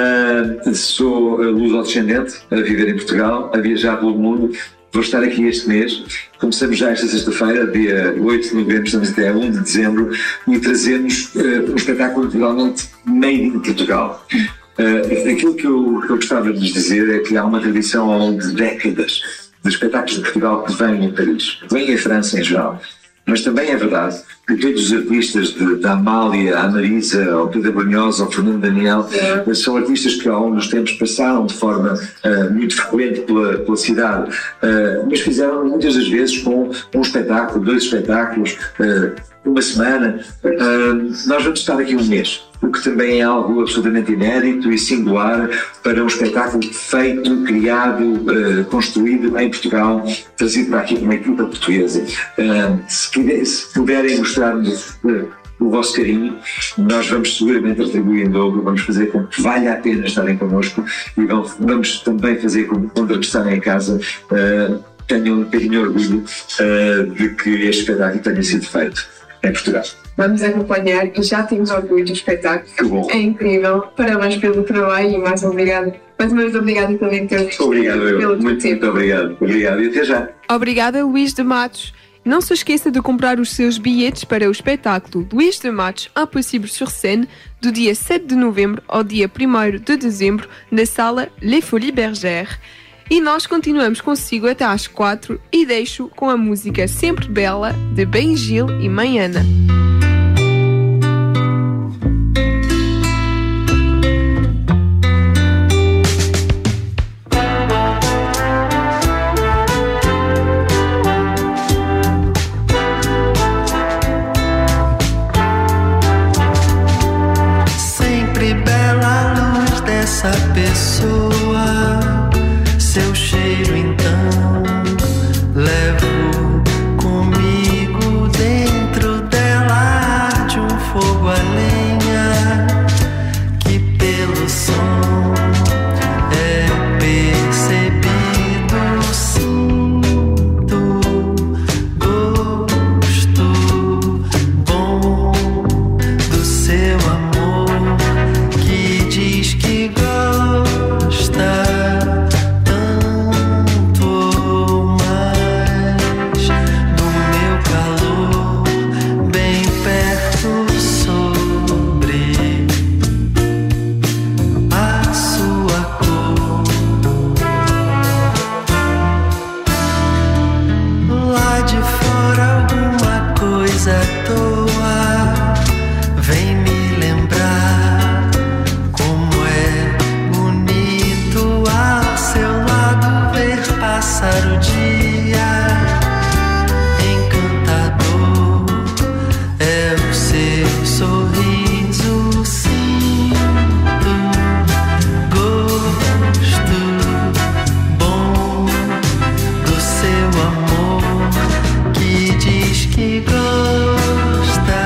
K: Uh, sou lusodescendente, a viver em Portugal, a viajar pelo mundo. Vou estar aqui este mês. Começamos já esta sexta-feira, dia oito de novembro, estamos até um de dezembro, e trazemos uh, um espetáculo realmente made in Portugal. Uh, aquilo que eu, que eu gostava de lhes dizer é que há uma tradição ao longo de décadas de espetáculos de Portugal que vêm em Paris, que vêm em França em geral. Mas também é verdade que todos os artistas, de, da Amália, à Marisa, ao Pedro Brunhosa, ao Fernando Daniel, é. são artistas que ao longo dos tempos passaram de forma uh, muito frequente pela, pela cidade, uh, mas fizeram muitas das vezes com um espetáculo, dois espetáculos, uh, uma semana. Uh, nós vamos estar aqui um mês, o que também é algo absolutamente inédito e singular para um espetáculo feito, criado, uh, construído em Portugal, trazido para aqui por uma equipa portuguesa. Uh, se, se puderem mostrar-nos uh, o vosso carinho, nós vamos seguramente atribuir em dobro, vamos fazer com que valha a pena estarem connosco e vamos, vamos também fazer com que quando estarem em casa uh, tenham um bocadinho de orgulho uh, de que este espetáculo tenha sido feito em Portugal.
M: Vamos acompanhar e já temos orgulho do espetáculo.
K: Que bom.
M: É incrível. Parabéns pelo trabalho e mais obrigado Mas muito obrigada pelo teu tempo.
K: Obrigado, eu. Muito, muito obrigado. Obrigado e até já.
B: Obrigada, Luís de Matos. Não se esqueça de comprar os seus bilhetes para o espetáculo Luís de Matos Impossible sur Scène do dia sete de novembro ao dia primeiro de dezembro na sala Les Folies Bergères. E nós continuamos consigo até às quatro e deixo com a música Sempre Bela de Ben Gil e Mãe Ana.
N: Essa pessoa, seu cheiro então levo comigo dentro dela de um fogo a lenha que pelo som é percebido. Sinto gosto bom do seu amor que diz que gosta tanto ou mais do meu calor bem perto sobre a sua cor. Lá de fora alguma coisa à toa vem me lembrar como é bonito ao seu lado ver passar o dia. Encantador é o seu sorriso. Sinto gosto bom do seu amor que diz que gosta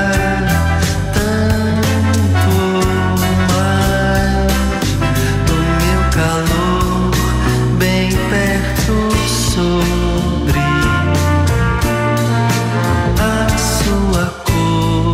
N: tanto ou mais do meu calor bem perto sobre a sua cor.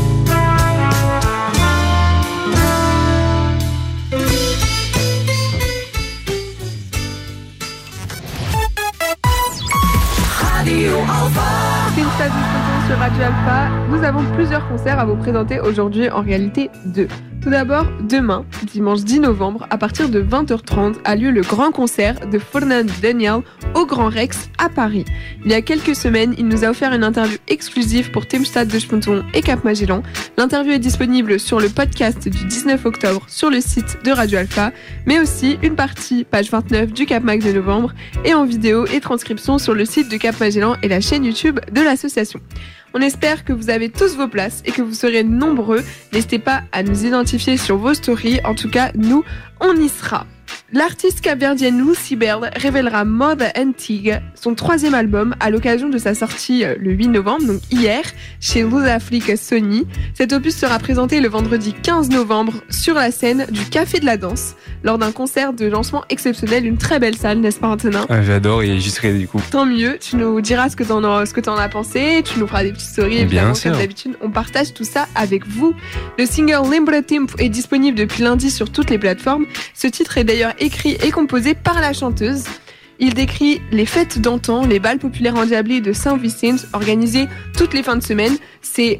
B: Tempestade de Printemps sur Radio Alpha, nous avons plusieurs concerts à vous présenter aujourd'hui, en réalité deux. Tout d'abord, demain, dimanche dix novembre, à partir de vingt heures trente, a lieu le grand concert de Fernando Daniel au Grand Rex à Paris. Il y a quelques semaines, il nous a offert une interview exclusive pour Tempestade de Printemps et Cap Magellan. L'interview est disponible sur le podcast du dix-neuf octobre sur le site de Radio Alpha, mais aussi une partie, page vingt-neuf du Cap Mag de novembre, et en vidéo et transcription sur le site de Cap Magellan et la chaîne YouTube de l'association. On espère que vous avez tous vos places et que vous serez nombreux. N'hésitez pas à nous identifier sur vos stories. En tout cas, nous, on y sera. L'artiste capverdienne Lucy Bell révélera Mother Antigue, son troisième album, à l'occasion de sa sortie le huit novembre, donc hier, chez Luz Africa Sony. Cet opus sera présenté le vendredi quinze novembre sur la scène du Café de la Danse, lors d'un concert de lancement exceptionnel, une très belle salle, n'est-ce pas Antonin ?
C: Ah, j'adore et j'y serai du coup.
B: Tant mieux, tu nous diras ce que t'en as, ce que t'en as pensé, tu nous feras des petites stories, évidemment, comme d'habitude, on partage tout ça avec vous. Le single Lembra Tempo est disponible depuis lundi sur toutes les plateformes. Ce titre est d'ailleurs écrit et composé par la chanteuse. Il décrit les fêtes d'antan, les bals populaires endiablés de Saint-Vicente organisés toutes les fins de semaine. C'est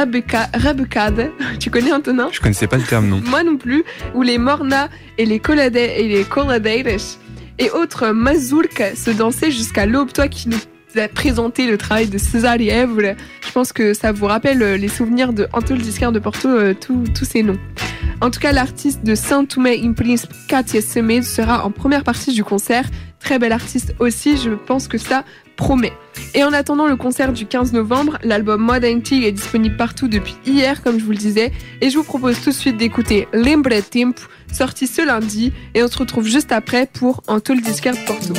B: Rabucade. Tu connais Antonin ?
C: Je connaissais pas le terme, non.
B: Moi non plus. Ou les mornas et les colade- et les coladeiras et autres mazurkas se dansaient jusqu'à l'aube. Toi qui nous a présenté le travail de César et Évora, je pense que ça vous rappelle les souvenirs de Antol Disquaire de Porto, euh, tous ces noms. En tout cas, l'artiste de Saint-Tomé et Príncipe, Katia Semedo, sera en première partie du concert. Très belle artiste aussi, je pense que ça promet. Et en attendant le concert du quinze novembre, l'album Mother Antigue est disponible partout depuis hier, comme je vous le disais. Et je vous propose tout de suite d'écouter Lembra Tempo, sorti ce lundi. Et on se retrouve juste après pour Antol Disquaire de Porto.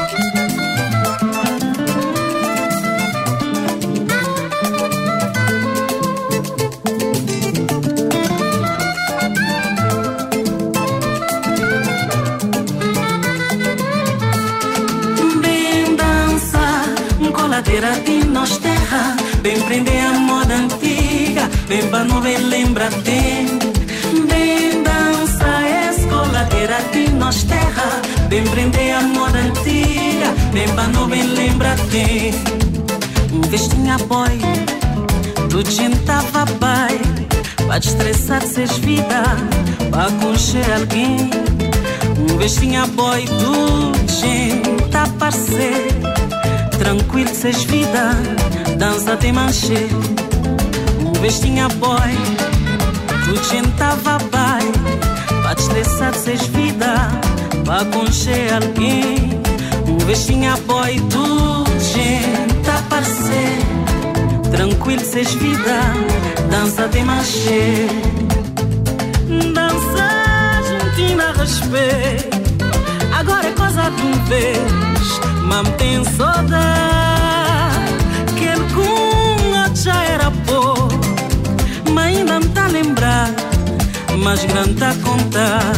O: Coladeira de nós terra, vem prender a moda antiga, vem pra não ver lembra tempo, vem dançar escoladeira. terra de nós terra, bem prender a moda antiga, bem pra não bem lembrar-te. Um vestinha boy, tu tentava pai, pra destressar seis vida, pra conhecer alguém. Um vestinha boy, tu tenta parceiro, tranquilo seis vida, dança te manche. Um vestinha boy, tu tentava pai, pra destressar seis vida, pra conhecer alguém. Um vestinha boy, tu tenta parceiro, tranquilo seis vida, dança te manche. Dança juntina respeito, agora é coisa de um vez, mantém saudade, que ele com já era pô, mas ainda me tá lembrar, mas grande tá contar.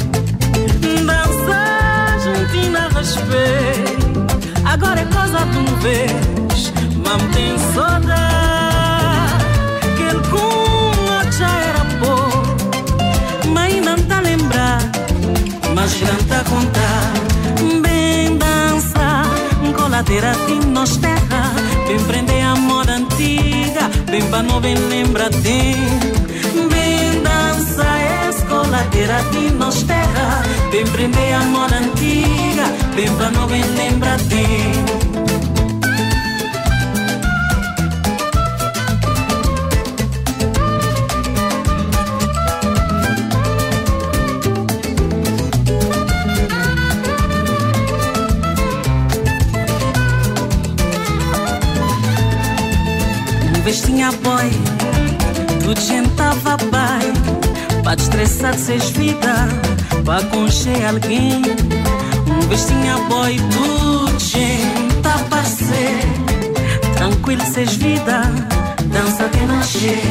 O: Dança juntina respeito, agora é coisa de um vez, mantém saudade, que ele com já era pô, mas ainda me tá lembrar, mas grande tá contar. Bem dança, coladeira de nós terra, bem prender a moda antiga, bem pra não bem lembrar-te. Bem dança, escoladeira de nós terra, bem prender a moda antiga, bem pra não bem lembrar-te. Vestinha boy, tu tentava pai, pra destressar seis vida, pra conhecer alguém. Um vestinha boy, tu tenta parceiro, tranquilo seis vida, dança de nascer.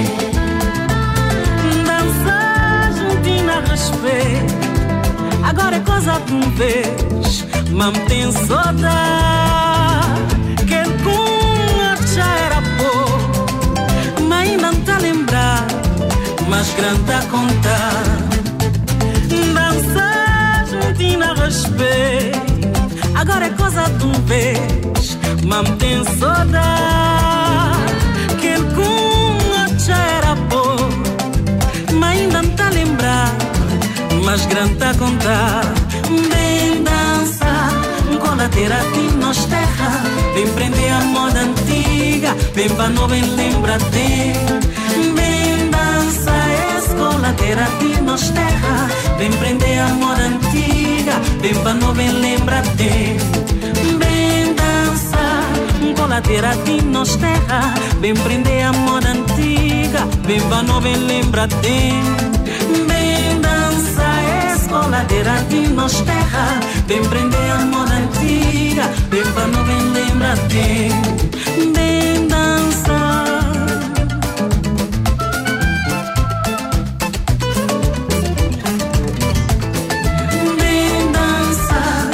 O: Dança juntina respeito, agora é coisa de um vez, mantém saudade, que ele com já era pô, ainda não tá lembrar, mas grande tá contar. Dança juntina respeito, agora é coisa de um vez, mantém saudade, que ele com já era pô, mas ainda não tá lembrar, mas grande tá contar. Bem dança, coladeira de nós terra, bem prender a moda antiga, bem pra não bem lembrar-te. Bem dança, escoladeira de nós terra, bem prender a moda antiga, bem pra não bem lembrar-te. Bem dança, coladeira de nós terra, bem prender a moda antiga, bem pra não bem lembrar-te. Bem dança, escoladeira de nós terra, bem prender a moda antiga, bem pra não bem lembrar-te. Bem dança. Bem dança.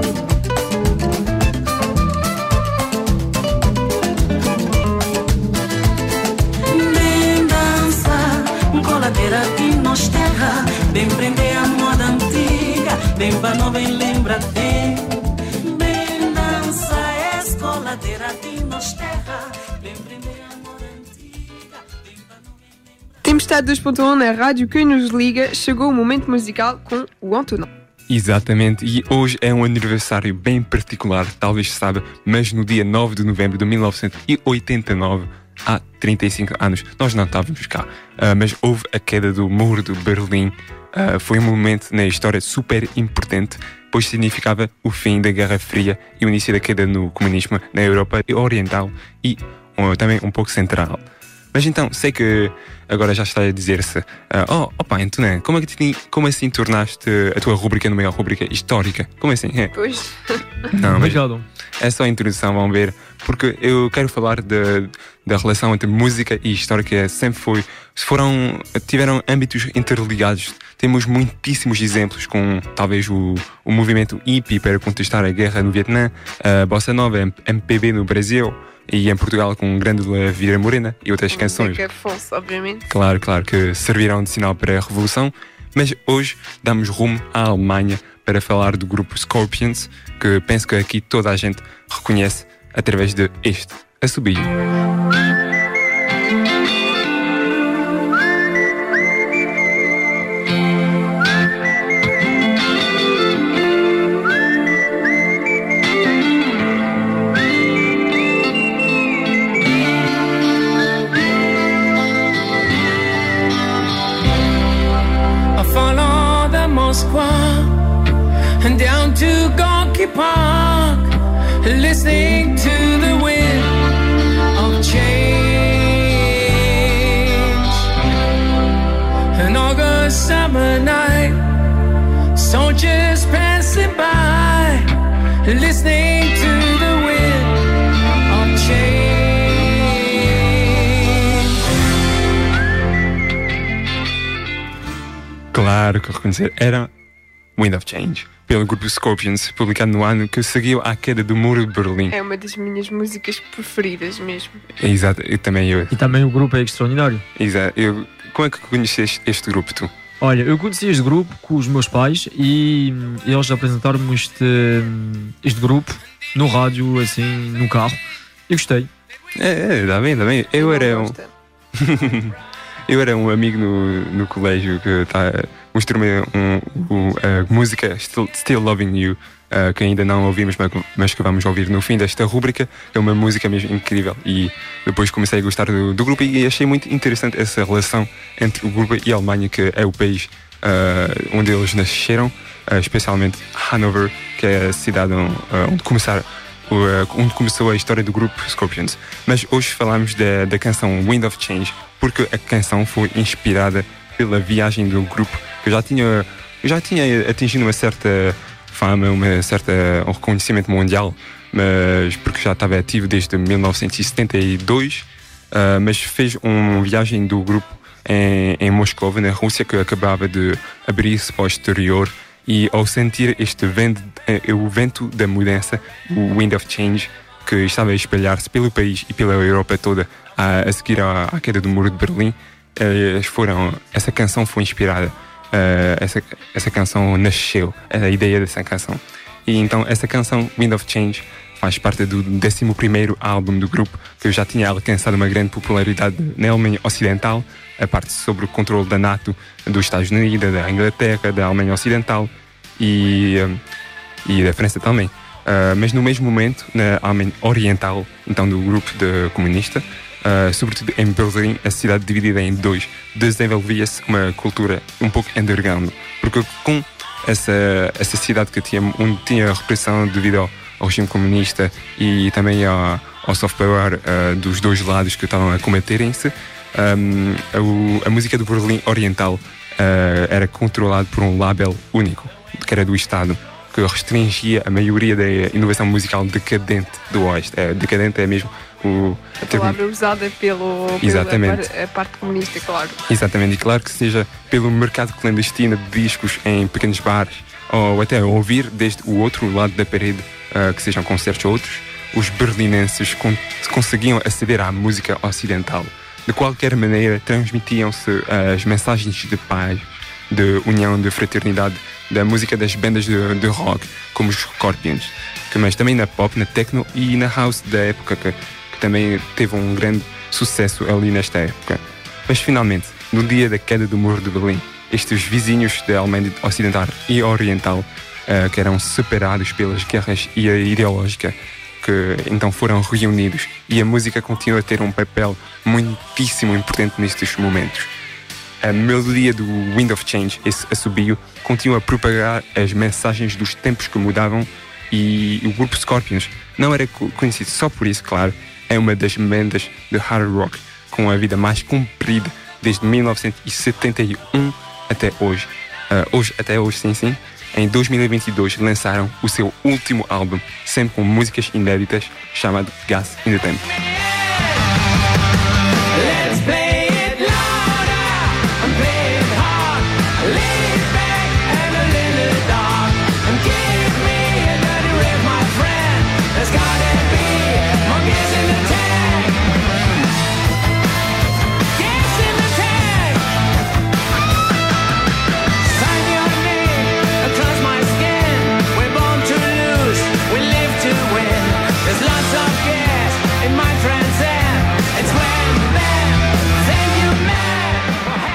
O: Bem dança, coladeira de nós terra, bem prender a moda antiga, bem pra não bem lembrar-te. Bem dança, escoladeira de nós terra, bem prender a moda antiga, bem pra não bem lembrar-te.
B: Tempestade dois ponto um na rádio que nos liga, chegou o momento musical com o Antonin.
C: Exatamente, e hoje é um aniversário bem particular, talvez saiba, mas no dia nove de novembro de mil novecentos e oitenta e nove, há trinta e cinco anos, nós não estávamos cá, uh, mas houve a queda do Muro de Berlim. Uh, foi um momento na história super importante, pois significava o fim da Guerra Fria e o início da queda no comunismo na Europa Oriental e uh, também um pouco central. Mas então, sei que agora já está a dizer-se uh, Oh, opa, Antonin, como, é que te, como assim tornaste a tua rubrica numa rubrica histórica? Como assim? É.
B: Pois.
C: Não, mas é só a introdução, vão ver. Porque eu quero falar de, da relação entre música e história, que sempre foi, foram, tiveram âmbitos interligados. Temos muitíssimos exemplos, com talvez o, o movimento hippie para contestar a guerra no Vietnã, a bossa nova, M P B no Brasil, e em Portugal com Grândola Vieira Morena e outras canções.
B: Zeca Afonso, obviamente.
C: Claro, claro, que serviram de sinal para a Revolução. Mas hoje damos rumo à Alemanha para falar do grupo Scorpions, que penso que aqui toda a gente reconhece através de este assobio.
N: And down to Gorky Park, listening to the wind of change. An August summer night, soldiers passing by, listening to the wind of change.
C: Claro que reconhecer, era Wind of Change, pelo grupo Scorpions, publicado no ano que seguiu à queda do Muro de Berlim.
B: É uma das minhas músicas preferidas mesmo.
C: Exato, e também eu.
J: E também o grupo é extraordinário.
C: Exato. Eu, como é que conheceste este grupo, tu?
J: Olha, eu conheci este grupo com os meus pais e eles apresentaram-me este, este grupo no rádio, assim, no carro. E gostei.
C: É, é, dá bem, dá bem. Eu era um... eu era um amigo no, no colégio que tá, mostrou-me um, um, a música Still, Still Loving You, uh, que ainda não ouvimos, mas que vamos ouvir no fim desta rúbrica. É uma música mesmo incrível. E depois comecei a gostar do, do grupo e achei muito interessante essa relação entre o grupo e a Alemanha, que é o país uh, onde eles nasceram, uh, especialmente Hanover, que é a cidade onde, uh, onde começaram. onde começou a história do grupo Scorpions. Mas hoje falamos da, da canção Wind of Change, porque a canção foi inspirada pela viagem do grupo, que já tinha, já tinha atingido uma certa fama, uma certa, um reconhecimento mundial, mas porque já estava ativo desde mil novecentos e setenta e dois, uh, mas fez uma viagem do grupo em, em Moscou, na Rússia, que acabava de abrir-se para o exterior. E ao sentir este vento, o vento da mudança, o Wind of Change, que estava a espalhar-se pelo país e pela Europa toda a, a seguir à, à queda do Muro de Berlim, eles foram, essa canção foi inspirada, uh, essa, essa canção nasceu, a ideia dessa canção. E então essa canção, Wind of Change, faz parte do décimo primeiro álbum do grupo, que já tinha alcançado uma grande popularidade na Alemanha Ocidental, a parte sobre o controle da NATO, dos Estados Unidos, da Inglaterra, da Alemanha Ocidental e, e da França também. Uh, mas no mesmo momento, na Alemanha Oriental, então do grupo de comunista, uh, sobretudo em Berlim, a cidade dividida em dois, desenvolvia-se uma cultura um pouco underground, porque com essa, essa cidade que tinha, onde tinha repressão devido ao, ao regime comunista e também ao, ao soft power uh, dos dois lados que estavam a combaterem-se, Um, a, a música do Berlim Oriental uh, era controlada por um label único, que era do Estado, que restringia a maioria da inovação musical decadente do Oeste. É, decadente é mesmo o,
B: a palavra usada pelo,
C: Exatamente.
B: pela a parte comunista, claro.
C: Exatamente, e claro que seja pelo mercado clandestino de discos em pequenos bares, ou até ouvir desde o outro lado da parede, uh, que sejam concertos ou outros, os berlinenses con- conseguiam aceder à música ocidental. De qualquer maneira, transmitiam-se as mensagens de paz, de união, de fraternidade, da música das bandas de, de rock, como os Scorpions, que, mas também na pop, na techno e na house da época, que, que também teve um grande sucesso ali nesta época. Mas finalmente, no dia da queda do Muro de Berlim, estes vizinhos da Alemanha Ocidental e Oriental, uh, que eram separados pelas guerras ideológicas, que então foram reunidos, e a música continua a ter um papel muitíssimo importante nestes momentos. A melodia do Wind of Change, esse assobio, continua a propagar as mensagens dos tempos que mudavam, e o grupo Scorpions não era conhecido só por isso, claro, é uma das bandas de hard rock com a vida mais comprida desde mil novecentos e setenta e um até hoje. Uh, hoje até hoje, sim, sim. Em dois mil e vinte e dois lançaram o seu último álbum, sempre com músicas inéditas, chamado Gas in the Tank.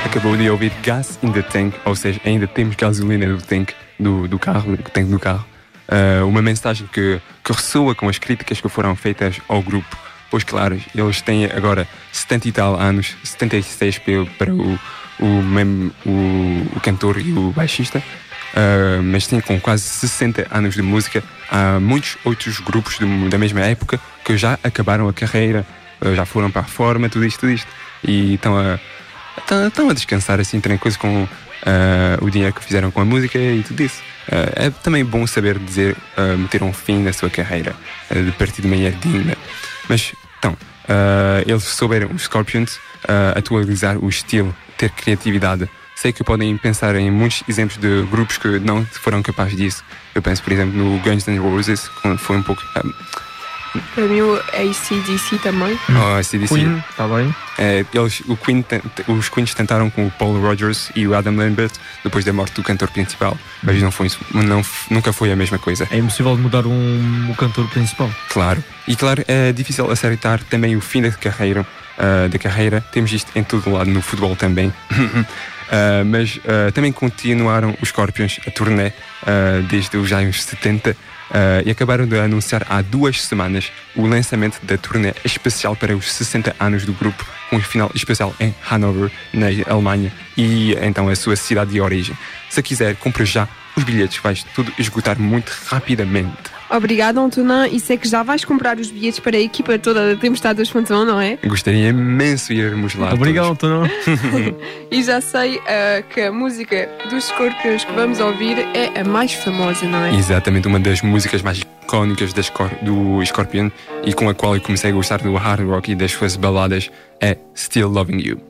C: acabou de ouvir Gas in the Tank, ou seja, ainda temos gasolina no tanque do, do carro, do tanque do carro. Uh, uma mensagem que, que ressoa com as críticas que foram feitas ao grupo. Pois claro, eles têm agora setenta e tal anos, setenta e seis para o, o, mesmo, o, o cantor e o baixista, uh, mas têm com quase sessenta anos de música. Há muitos outros grupos de, da mesma época que já acabaram a carreira, uh, já foram para a forma, tudo isto, tudo isto, e estão a, estão, estão a descansar assim, tranquilo com uh, o dinheiro que fizeram com a música e tudo isso. Uh, é também bom saber dizer, uh, meter um fim na sua carreira, uh, de partir de maneira digna. Mas, então, uh, eles souberam, os Scorpions, uh, atualizar o estilo, ter criatividade. Sei que podem pensar em muitos exemplos de grupos que não foram capazes disso. Eu penso, por exemplo, no Guns N' Roses, que foi um pouco... Um,
B: Para mim o A C D C também.
C: Oh, A C D C.
J: Queen, está bem.
C: É, eles, o Queen, os Queens tentaram com o Paul Rodgers e o Adam Lambert depois da morte do cantor principal, mas não foi, não, nunca foi a mesma coisa.
J: É impossível mudar um, o cantor principal.
C: Claro. E claro, é difícil acertar também o fim da carreira. Uh, da carreira. Temos isto em todo lado, no futebol também. uh, mas uh, também continuaram os Scorpions a turnê uh, desde os anos setenta. Uh, e acabaram de anunciar há duas semanas o lançamento da turnê especial para os sessenta anos do grupo, com um final especial em Hanover, na Alemanha, e então a sua cidade de origem. Se quiser, compre já os bilhetes, vais tudo esgotar muito rapidamente.
B: Obrigada, Antonin, e sei que já vais comprar os bilhetes para a equipa toda da Tempestade dois ponto um, não é?
C: Gostaria imenso de irmos lá.
J: Obrigado, Antonin.
B: E já sei uh, que a música dos Scorpions que vamos ouvir é a mais famosa, não é?
C: Exatamente, uma das músicas mais icónicas da Scor- do Scorpion, e com a qual eu comecei a gostar do hard rock e das suas baladas, é Still Loving You.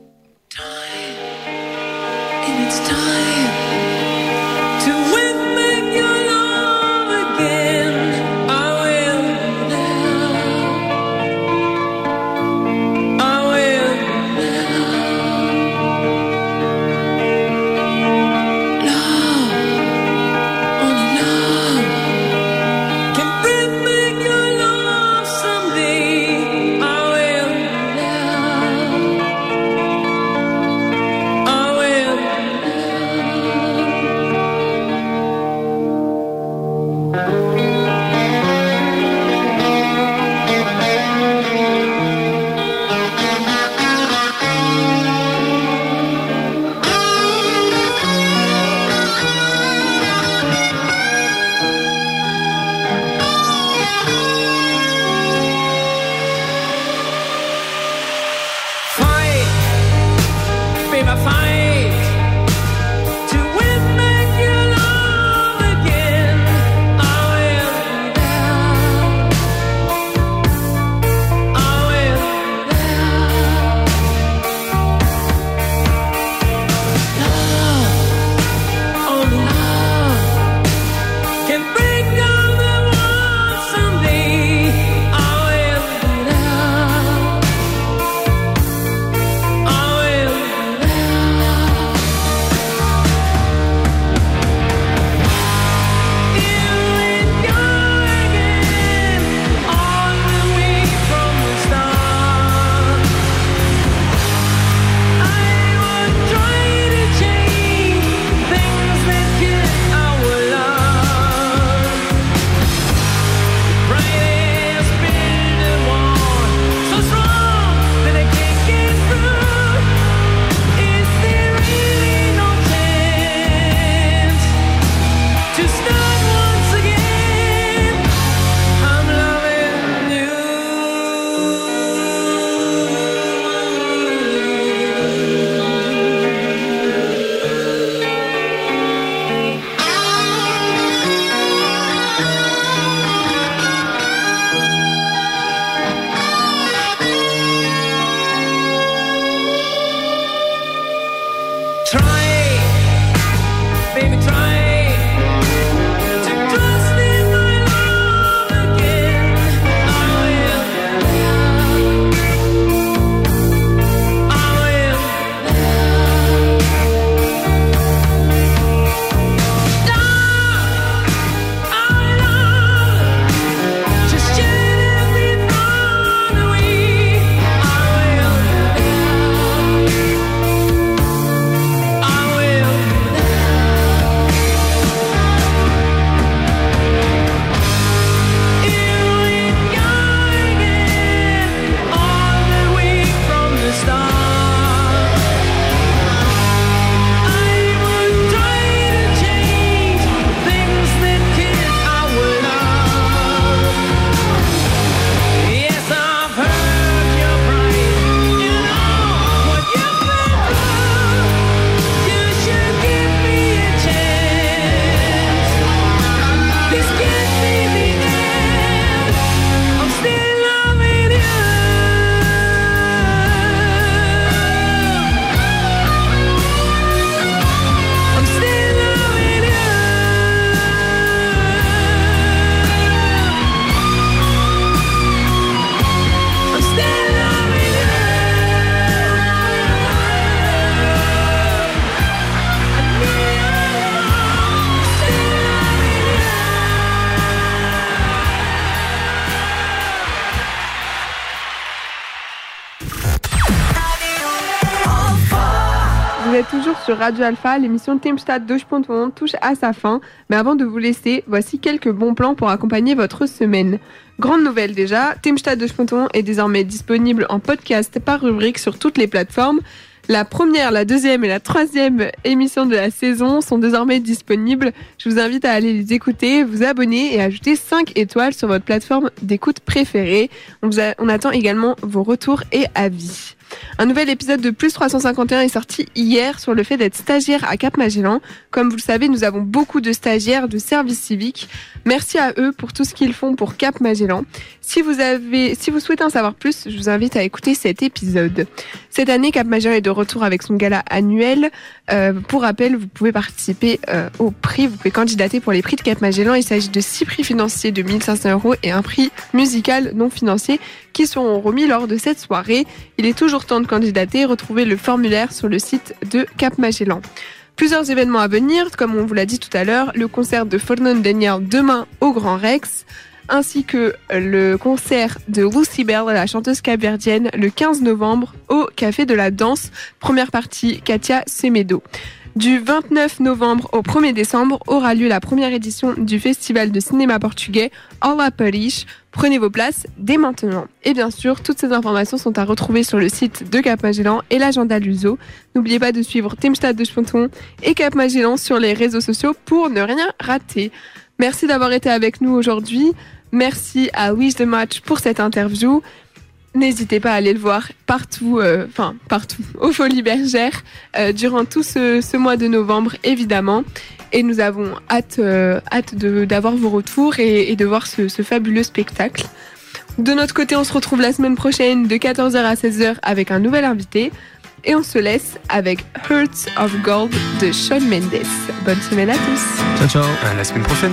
E: And it's time to win your love again. I will now. I will now. Love, only love can bring back your love someday. I will now.
B: Vous êtes toujours sur Radio Alpha, l'émission Teamstad deux point un touche à sa fin. Mais avant de vous laisser, voici quelques bons plans pour accompagner votre semaine. Grande nouvelle déjà, Teamstad deux point un est désormais disponible en podcast par rubrique sur toutes les plateformes. La première, la deuxième et la troisième émission de la saison sont désormais disponibles. Je vous invite à aller les écouter, vous abonner et ajouter cinq étoiles sur votre plateforme d'écoute préférée. On, vous a, on attend également vos retours et avis. Un nouvel épisode de Plus trois cent cinquante et un est sorti hier sur le fait d'être stagiaire à Cap-Magellan. Comme vous le savez, nous avons beaucoup de stagiaires de service civique. Merci à eux pour tout ce qu'ils font pour Cap-Magellan. Si vous avez, si vous souhaitez en savoir plus, je vous invite à écouter cet épisode. Cette année, Cap-Magellan est de retour avec son gala annuel. Euh, pour rappel, vous pouvez participer euh, au prix, vous pouvez candidater pour les prix de Cap-Magellan. Il s'agit de six prix financiers de mille cinq cents euros et un prix musical non financier qui seront remis lors de cette soirée. Il est toujours temps de candidater. Retrouvez le formulaire sur le site de Cap-Magellan. Plusieurs événements à venir, comme on vous l'a dit tout à l'heure, le concert de Fernand Daniel demain au Grand Rex, ainsi que le concert de Lucy Bell, la chanteuse capverdienne, le quinze novembre au Café de la Danse, première partie Katia Semedo. Du vingt-neuf novembre au premier décembre aura lieu la première édition du festival de cinéma portugais Olá Paris. Prenez vos places dès maintenant. Et bien sûr, toutes ces informations sont à retrouver sur le site de Cap-Magellan et l'agenda Luso. N'oubliez pas de suivre Teamstad deux point un et Cap-Magellan sur les réseaux sociaux pour ne rien rater. Merci d'avoir été avec nous aujourd'hui. Merci à Louise de Match pour cette interview. N'hésitez pas à aller le voir partout, euh, enfin partout, aux Folies Bergères, euh, durant tout ce, ce mois de novembre, évidemment. Et nous avons hâte, euh, hâte de, d'avoir vos retours et, et de voir ce, ce fabuleux spectacle. De notre côté, on se retrouve la semaine prochaine de quatorze heures à seize heures avec un nouvel invité. Et on se laisse avec Hearts of Gold de Shawn Mendes. Bonne semaine à tous.
J: Ciao, ciao.
C: À la semaine prochaine.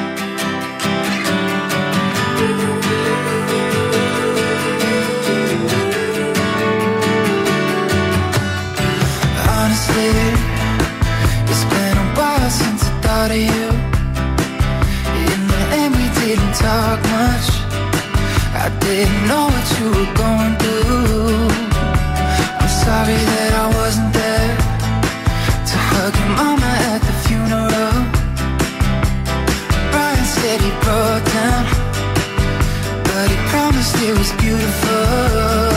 P: It's been a while since I thought of you. In the end we didn't talk much. I didn't know what you were going through. I'm sorry that I wasn't there to hug your mama at the funeral. Brian said he broke down, but he promised it was beautiful.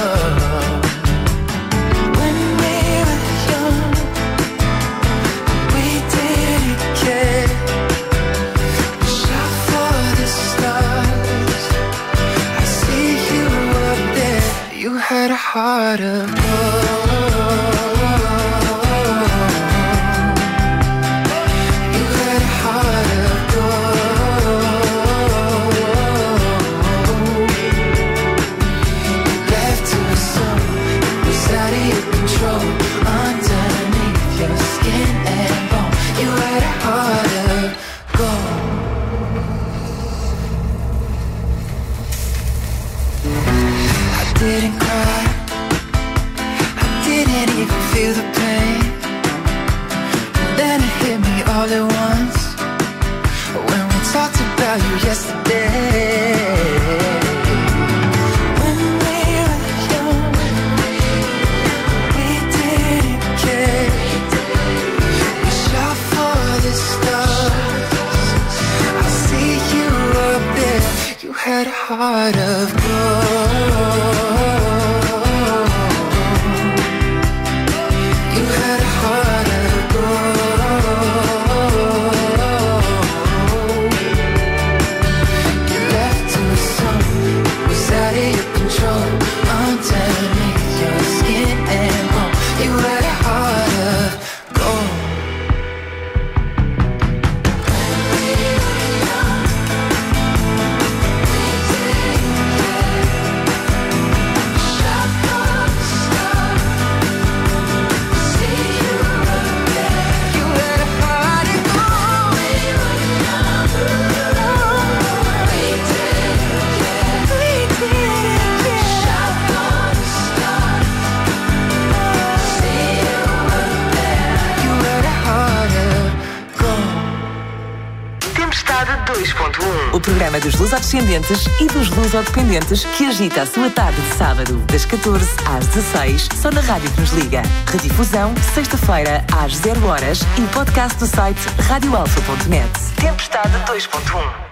P: Had a heart of gold. You had a heart of gold. You left to a song that was out of your control. Underneath your skin and bone, you had a heart of gold. I didn't cry, I didn't even feel the pain. And then it hit me all at once when we talked about you yesterday. When we were young, we didn't care. We shot for the stars. I see you up there. You had a heart of gold.
A: dois ponto um. O programa dos lusodescendentes e dos lusodependentes que agita a sua tarde de sábado, das catorze às dezesseis, só na rádio que nos liga. Redifusão, sexta-feira, às zero horas e podcast do site radio alfa ponto net. Tempestade dois ponto um.